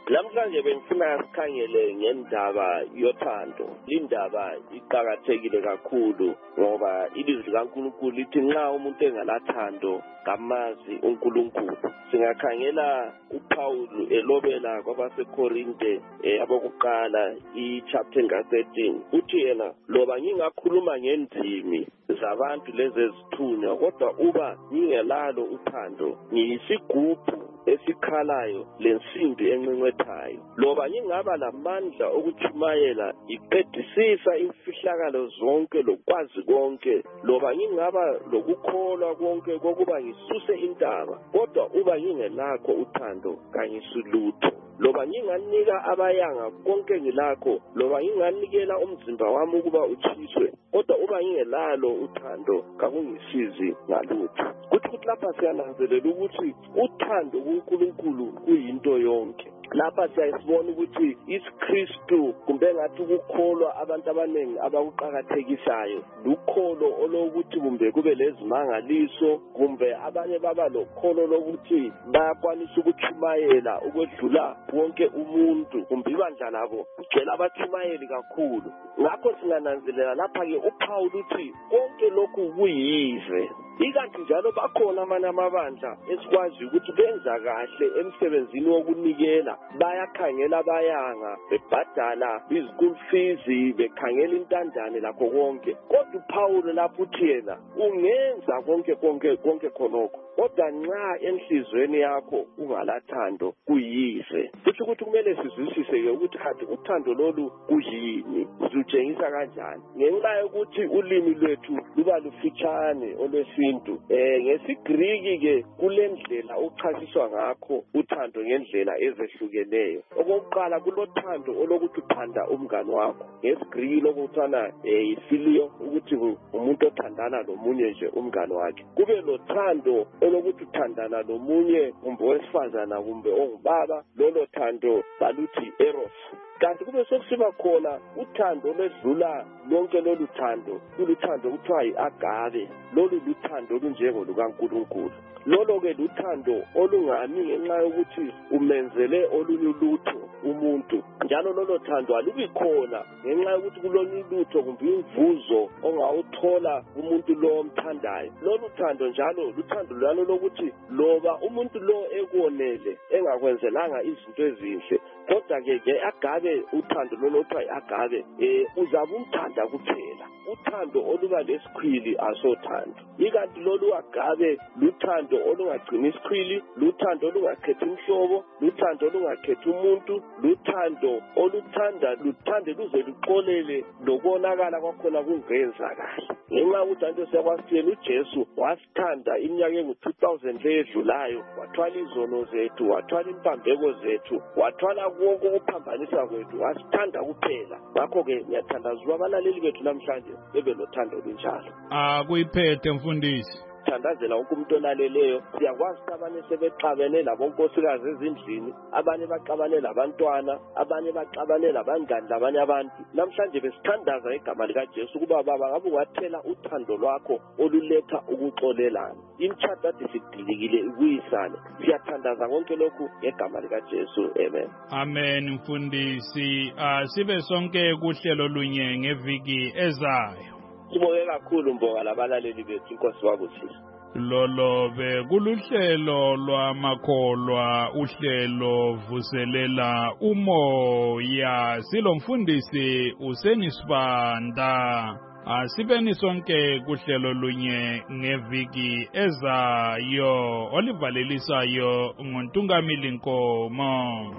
Namhlanje bengifuna sikhangele ngendaba yothando. Indaba iqhakathekile kakhulu ngoba ilizwi likaNkulunkulu lithi nxa umuntu engalathando kamazi uNkulunkulu. Singakhangela uPaul elobela kwabaseKorinte abokuqala ichapter thirteen. Uthi yena loba ngingakhuluma ngendimi zabantu lezi ezithunywa kodwa uba ngingelalo uthando ngiyisigubhu esikhalayo lensimbi enqenqethayo. Loba ngingaba lamandla okuchumayela iqedisisa imfihlakalo zonke lokwazi konke, loba ngingaba lokukholwa konke kokuba ngisuse intaba kodwa uba ngingelakho uthando kangisulutho. Loba nginganika abayanga konke ngilakho, loba nginganikela umzimba wami ukuba uchiswe kodwa uba ngingelalo uthando kakungisizi ngalutho. Kuthi kuthi lapha siyananzelela ukuthi uthando kuNkulunkulu kuyinto yonke. Lapha siyasibona ukuthi isiKristu kumbe ngathi ukukholwa abantu abaningi abakuqhakathekisayo lukholo olokuthi kumbe kube lezimangaliso, kumbe abanye baba lokholo lokuthi bayakwanisa ukuchumayela ukwedlula wonke umuntu, kumbe ibandla labo kugcwele abachumayeli kakhulu. Ngakho singananzelela lapha-ke uPaul uthi konke lokhu kuyize. Ikanti njalo bakhona amanye amabandla esikwazi ukuthi benza kahle emsebenzini wokunikela, bayakhangela abayanga, bebhadala izi-school fees, bekhangela intandane lakho konke. Kodwa uPaul lapho uthi yena ungenza konke konke konke khonokho kodwa nxa enhlizweni yakho ungalathando kuyize. Kusho ukuthi kumele sizwisise-ke ukuthi kanti uthando lolu kuyini, silutshengisa kanjani. Ngenxa yokuthi ulimi lwethu luba lufitshane olwesintu, eh ngesiGriki ke kulendlela uchasiswa ngakho uthando ngendlela ezehlukeneyo. Okokuqala kulothando olokuthi uthanda umngane wakho, ngesiGriki lokuthana eh phileo, ukuthi umuntu othandana nomunye nje umngane wakhe. Kube lothando olokuthi uthandana nomunye kumbe wesifazana kumbe ongubaba, lolo thando baluthi eros. Kanti kube sokusiba khona uthando olwedlula lonke lolu thando, kuluthando kuthiwa yi-agape. Lolu luthando olunjengo lukaNkulunkulu. Lolo-ke luthando olungami ngenxa yokuthi umenzele olunye ulutho umuntu, njalo lolo thando alubi khona ngenxa yokuthi kulonye ulutho kumbe imvuzo ongawuthola umuntu lo omthandayo. Lolu thando njalo luthando lalo lokuthi loba umuntu lo ekonele engakwenzelanga izinto ezinhle, kodwa ke ke-agape, uthando lolo kuthiwa yi-agape, eh uzabe umthanda kuphela. Uthando oluba lesikhwili asothando. Ikanti lolu agape luthando olungagcini isikhwili, luthando olungakhethi imhlobo, luthando olungakhethi umuntu, luthando oluthanda luthande luze luxolele lokonakala kwakhona kungenzakala. Ngenxa yokuthi anto siyakwasiyela uJesu wasithanda iminyaka engu-two thousand ledlulayo, wathwala izono zethu, wathwala impambeko zethu, wathwala konke ukuphambanisa kwethu, wasithanda kuphela. Ngakho-ke ngiyathandazwa abalaleli bethu namhlanje bebe lothando olunjalo. Akuyiphethe mfundisi. Thandazela wonke umuntu olaleleyo. Siyakwazi ukuthi abanye sebexabene labonkosikazi ezindlini, abanye baxabane labantwana, abanye baxabane labangani labanye abantu. Namhlanje besithandaza igama likaJesu ukuba baba ngabe ungathela uthando lwakho oluletha ukuxolelana. Imitshato ade sidilikile ikuyisane. Siyathandaza konke lokhu ngegama likaJesu. Amen. Amen mfundisi. Asibe sonke kuhlelo lunye ngeviki ezayo. Sibonge kakhulu mbonga labalaleli bethu, inkosi wakuthisa. Lolo bekuluhlelo lwamakholwa, uhlelo vuselela umoya. Silomfundisi uSenisibanda. Asibeni sonke kuhlelo lunye ngeviki ezayo. Olivalelisayo nguNtungamili Nkomo.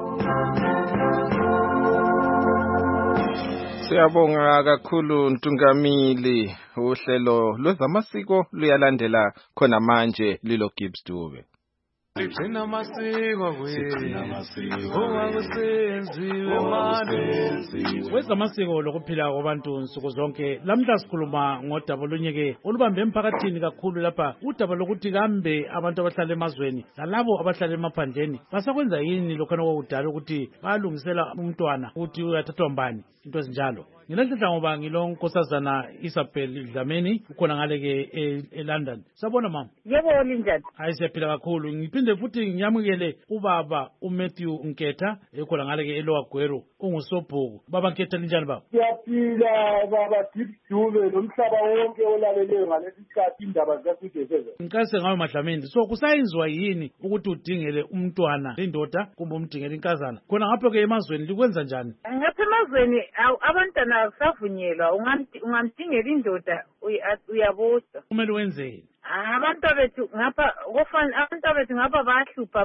Siyabonga kakhulu Ntungamili. Uhlelo lwezamasiko luyalandela khona manje lilo Gibbs Dube. Sithina masiko sithina masiko ongakusenziwe manje wezamasiko lokuphila kwabantu nsuku zonke. Lamhla sikhuluma ngodaba olunyeke olubambe emphakathini kakhulu lapha, udaba lokuthi kambe abantu abahlala emazweni lalabo abahlala emaphandleni basakwenza yini lokhana okudala ukuthi balungisela umntwana ukuthi uyathathwa mbani, into ezinjalo. Ngilahlahla ngoba ngilonkosazana Isabel Dlamini ukhona ngale ke eLondon. Sabona mama. Yebo linjani? Hayi siyaphila kakhulu. Ngiphinde ngiphinde futhi ngiyamukele ubaba uMatthew Nketha ekhona ngale ke eLoagweru ungusobhuku. Baba Nketha linjani baba? Siyaphila baba Dibdube nomhlaba wonke olaleleyo ngalesi sikhathi indaba zikaSizwe. Inkase ngawe Madlamini. So kusayenziwa yini ukuthi udingele umntwana indoda kumbe umdingele inkazana? Khona ngapho ke emazweni likwenza njani? Ngapha emazweni abantwana akusavunyelwa, ungamdingela indoda uyabosa. Kumele wenzeni? Abantu bethu ngapha kufana abantu bethu ngapha bahlupha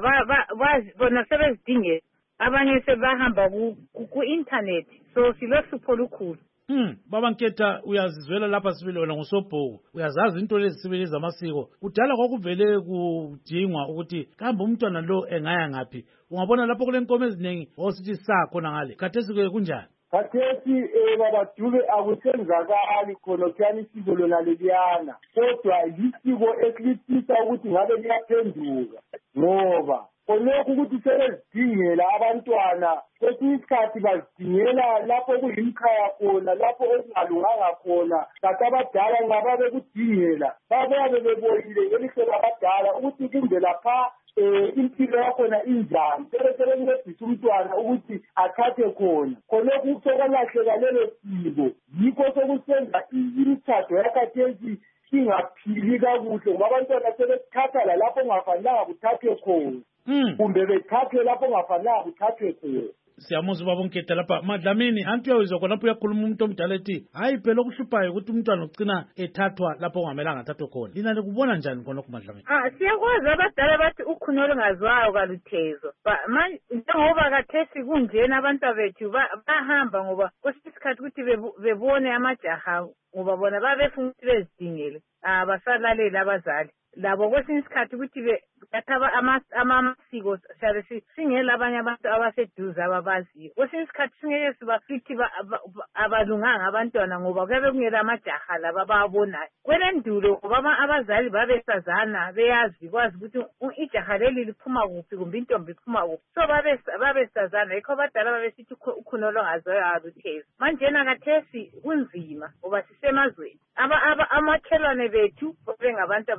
bona sebezidingela. Abanye sebahamba ku internet. So silohlupho olukhulu. Hmm, baba Nketha uyazizwela lapha sibili wena ngusobhuku. Uyazazi into lezi sibili zamasiko. Kudala kwakuvele kudingwa ukuthi kambe umntwana lo engaya ngaphi. Ungabona lapho kule nkomo eziningi osithi sa khona ngale. Khathesi ke kunjani? Khathesi baba Dube akusenzakali khona kuyani isiko lona leliyana. Kodwa yisiko esilithisa ukuthi ngabe liyaphenduka. Ngoba konokho ukuthi sebezidingela abantwana kwesinye isikhathi bazidingela lapho kuyimkhaya khona lapho okungalunganga khona kanti abadala ngaba bekudingela babuyabe beboyile ngelihle labadala ukuthi kumbe lapha impilo yakhona injani sebesebenzisa umntwana ukuthi athathe khona khonokho sokwalahleka lelo siko yikho sokusenza imithatho yakhathesi ingaphili kakuhle ngoba abantwana sebethatha la lapho ongafanelanga kuthathwe khona kumbe bethathe lapho ongafanelanga kuthathwe khona. Siyamuzwa baba Nketha lapha Madlamini anti uyawizwa khonapho uyakhuluma umuntu omdala ethi hayi phela okuhluphayo ukuthi umntwana ugcina ethathwa lapho ongamelanga athathwe khona. Lina likubona njani khonokho Madlamini? Ah siyakwazi abadala bathi ukhuno olungazwayo kaluthezo. Manje ngoba kathesi kunjena abantu bethu bahamba ngoba kwesikhathi ukuthi bebone amajaha ngoba bona babefuna ukuthi bezidingele abasalaleli abazali. Labo kwesinye isikhathi ukuthi bathaba amasiko siyabe singela abanye abantu abaseduze ababaziyo. Kwesinye isikhathi singeke sibafithi abalunganga abantwana ngoba kuyabe kungela amajaha laba ababonayo. Kwelendulo ngoba abazali babesazana beyazi kwazi ukuthi ijaha leli liphuma kuphi kumbe intombi iphuma kuphi. So babesazana yikho abadala babesithi ukhuno olungazwayo aluthezi. Manjena kathesi kunzima ngoba sisemazweni. Amakhelwane bethu bengabantu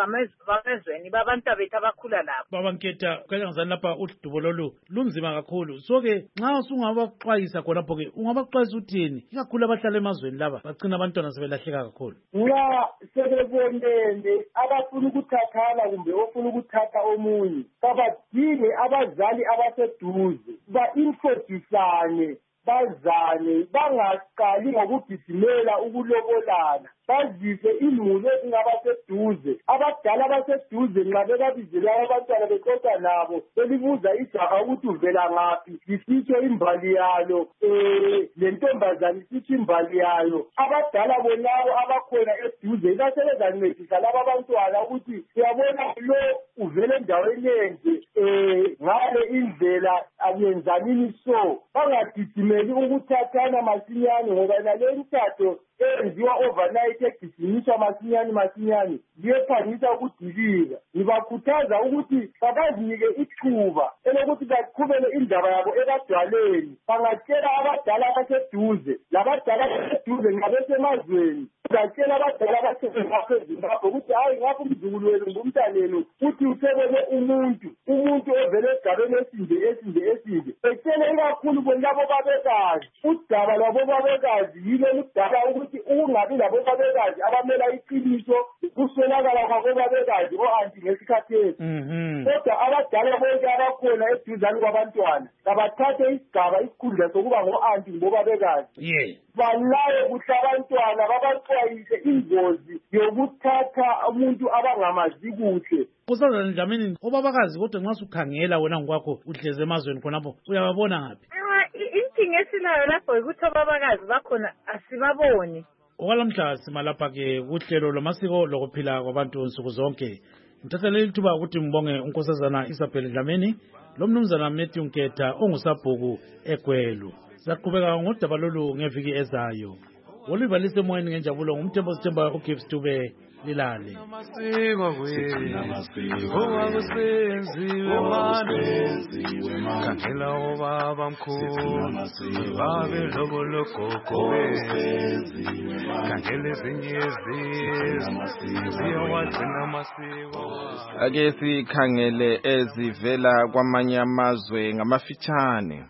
bamezweni babantu bethu abakhula lapho. Baba Nketha kanye ngizani lapha udubo lolu lunzima kakhulu. So ke nxa usungabaxwayisa khonapho ke ungabaxwayisa uthini? Ikakhulu abahlala emazweni laba bagcina abantwana sebelahleka kakhulu. Nxa sebebonene abafuna ukuthathana kumbe ofuna ukuthatha omunye kabadinge abazali abaseduze ba-introducane bazane bangaqali ngokugijimela ukulobolana bazise imuli ezingaba seduze abadala abaseduze nxa bebabizela abantwana bexoxa nabo belibuza ijaha ukuthi uvela ngaphi lisitsho imbali yalo um lentombazane isitsho imbali yayo abadala bonabo abakhona eduze basebezancedisa laba abantwana ukuthi siyabona lo uvele endaweni enje um ngale indlela akuyenzanini so bangagijimeli ukuthathana masinyane ngoba nale mthatho eyenziwa overnight egijinyiswa masinyane masinyane liyephangisa ukudilika. Ngibakhuthaza ukuthi babazinike ithuba elokuthi baqhubele indaba yabo ebadaleni bangatshela abadala abaseduze labadala abaseduze nxa besemazweni batshela abadala abaseZimbabwe ukuthi hayi ngapha umzukulu wenu ngumntanenu uthi usebele umuntu umuntu ovele esigabeni esinje esinje esinje betshele ikakhulu bonabo babekazi udaba lwabo babekazi yilo oludala ukuthi ukungabi labobabekazi abamela iqiniso kuswelakala kwabobabekazi o-anti ngesikhathi esi kodwa abadala bonke abakhona eduzane kwabantwana kabathathe isigaba isikhundla sokuba ngo-anti ngobabekazi balaye kuhle abantwana babaxwayise ingozi yokuthatha umuntu abangamazi kuhle. Kusazana Dlamini obabakazi kodwa nxa usukhangela wena ngokwakho uhleze emazweni khonapho uyababona ngaphi? Inkinga esilayo lapho yikuthi obabakazi bakhona asibaboni. Okwalamhla simalapha-ke kuhlelo lwamasiko lokuphila kwabantu nsuku zonke. Ngithatha leli thuba ukuthi ngibonge unkosazana Isabel Dlamini lomnumzana Matthew Nketha ongusabhuku eGwelu. Saqhubeka ngodaba lolu ngeviki ezayo. Olivalise emoyeni ngenjabulo ngumthembo sithemba uGibbs Dube. lilale. Amasiko kwethu owakusenziwe manje kakhela obaba mkhulu babe lobo logogo kakhele ezinye izizwe ziyawagcina amasiko. Ake sikhangele ezivela kwamanye amazwe ngamafitshane.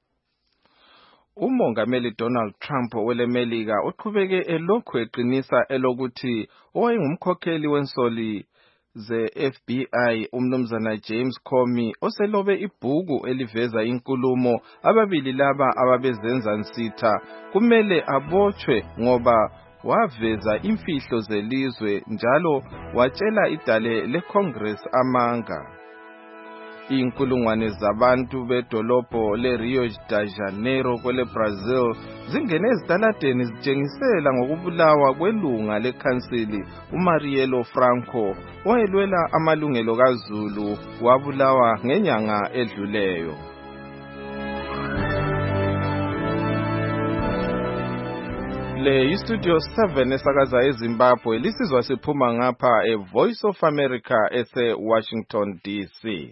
Umongameli Donald Trump welemelika uqhubeke elokhu eqinisa elokuthi owayengumkhokheli wensoli ze-F B I umnumzana James Comey oselobe ibhuku eliveza inkulumo ababili laba ababezenza nsitha kumele abotshwe ngoba waveza imfihlo zelizwe njalo watshela idale leCongress amanga. Inkulungwane zabantu bedolobho le-Rio de Janeiro kwele Brazil zingene ezitaladeni zitshengisela ngokubulawa kwelunga lekhansili uMarielle Franco owayelwela amalungelo kaZulu wabulawa ngenyanga edluleyo. Le iStudio seven esakaza eZimbabwe lisizwa siphuma ngapha eVoice of America ese Washington D C.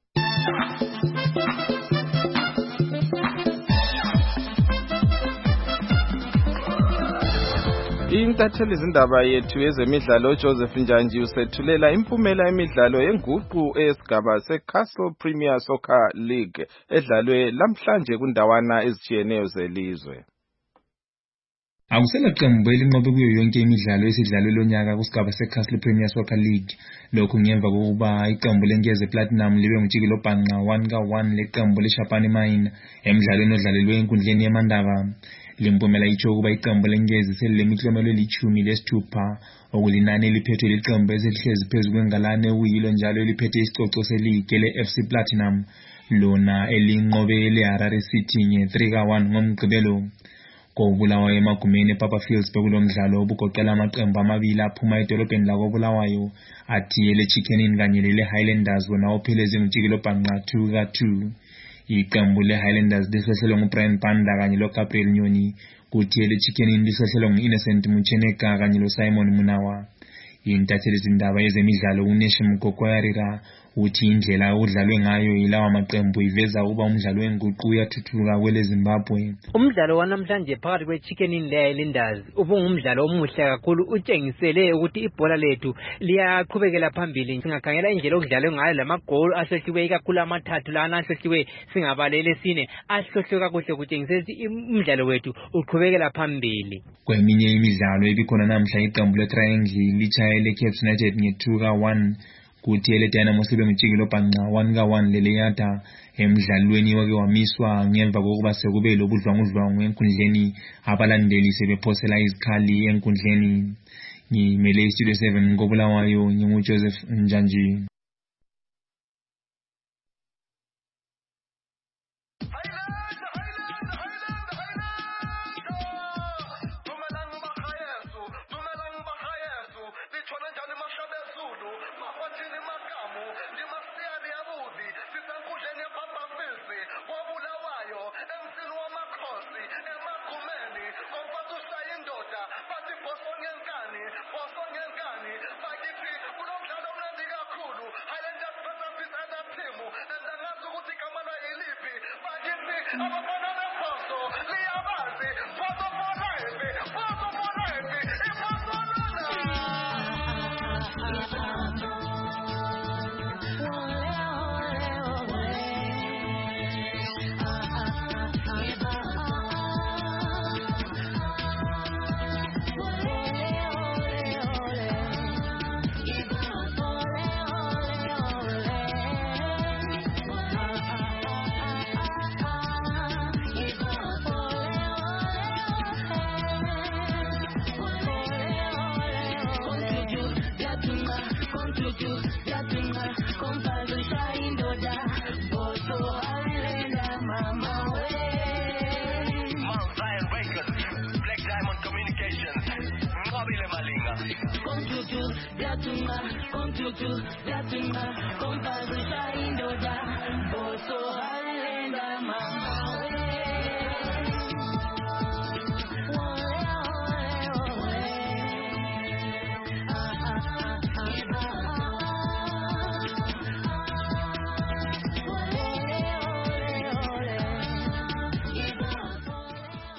Intatheli izindaba yethu yezemidlalo Joseph Njanji usethulela impumela emidlalo yenguqu esigaba seCastle Premier Soccer League edlalwe lamhlanje kundawana ezitshiyeneyo zelizwe. Akusela qembu elinqobe kuyo yonke imidlalo esidlalwe lonyaka kusigaba seCastle Premier Soccer League. Lokhu ngemva kokuba iqembu leNkeze Platinum libe ngutshikilo bhanqa one ka one leqembu leShapani Mine emidlalweni odlalelwe enkundleni yamandaba. Limpumela itsho ukuba iqembu leNkeze selilemiklomelo elithumi lesithupha okulinani eliphethwe liqembu ezihlezi phezu kwengalane uyilo njalo eliphethe isicoco seligi le-F C Platinum lona elinqobe leHarare City nge three ka one ngomgqibelo. Kobulawayo emagumeni ePapa Fields bekulomdlalo obugoqela amaqembu amabili aphuma edolobheni lakobulawayo athi ele Chicken Inn kanye lele Highlanders wona opheleze ngutshikilo bhanqa two ka two. Iqembu le Highlanders lisehlelwe nguBrian Banda kanye loGabriel Nyoni kuthi ele Chicken Inn lisehlelwe nguInnocent Mucheneka kanye loSimon Munawa. Intatheli izindaba yezemidlalo uNeshim Mgokwayarira uthi indlela udlalwe ngayo yilawa maqembu iveza uba umdlalo wenguqu uyathuthuka kwele Zimbabwe. Umdlalo wanamhlanje phakathi kweChicken Inn leHighlanders ubungumdlalo omuhle kakhulu utshengisele ukuthi ibhola lethu liyaqhubekela phambili. Singakhangela indlela okudlalwe ngayo lamagoli ahlehliwe ikakhulu amathathu lana ahlehliwe singabalele sine ahlohlwe kakuhle kutshengisela ukuthi umdlalo wethu uqhubekela phambili. Kweminye imidlalo ebikhona namhla iqembu leTriangle lichayele Cape United nge two ka one kuthi ele Dynamo sibe ngutshikilo bhanqa one ka one lele Yata emidlalweni wake wamiswa ngemva kokuba sekube lobudlwangudlwangu enkundleni abalandeli sebephosela izikhali enkundleni. Ngimele iStudio seven ngobulawayo nginguJoseph Njanji.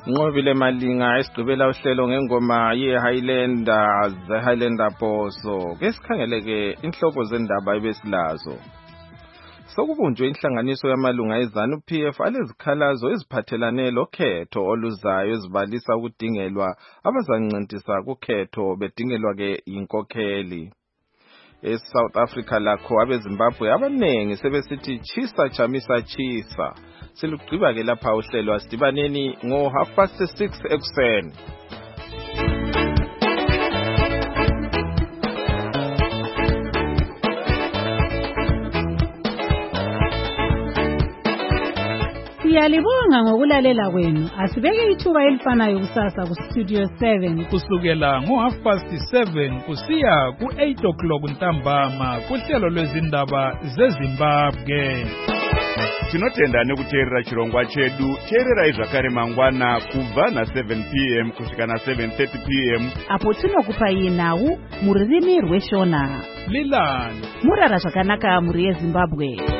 Nqobile Malinga esigqibela uhlelo ngengoma ye-Highlander The Highlander Boso. Ke sikhangeleke inhloko zendaba ebesilazo. Sokubunjwe inhlanganiso yamalunga ezanu P F alezikhalazo eziphathelane lokhetho oluzayo ezibalisa ukudingelwa abazancintisa kukhetho bedingelwa ke inkokheli. eSouth Africa lakho abeZimbabwe abanengi sebesithi chisa chamisa chisa. Silugqiba ke lapha uhlelo asidibaneni ngo half past six ekuseni. Siyalibonga ngokulalela kwenu. Asibeke ithuba elifanayo kusasa ku Studio seven kusukela ngo half past seven kusiya ku eight o'clock ntambama kuhlelo lwezindaba zeZimbabwe. Tinotenda nekuteerera chirongwa chedu. Teerera zvakare mangwana kubva na seven p m kusvika na seven thirty p m apo tinokupai nhau muririmi rweshona. Lilani Murara zvakanaka muri yeZimbabwe.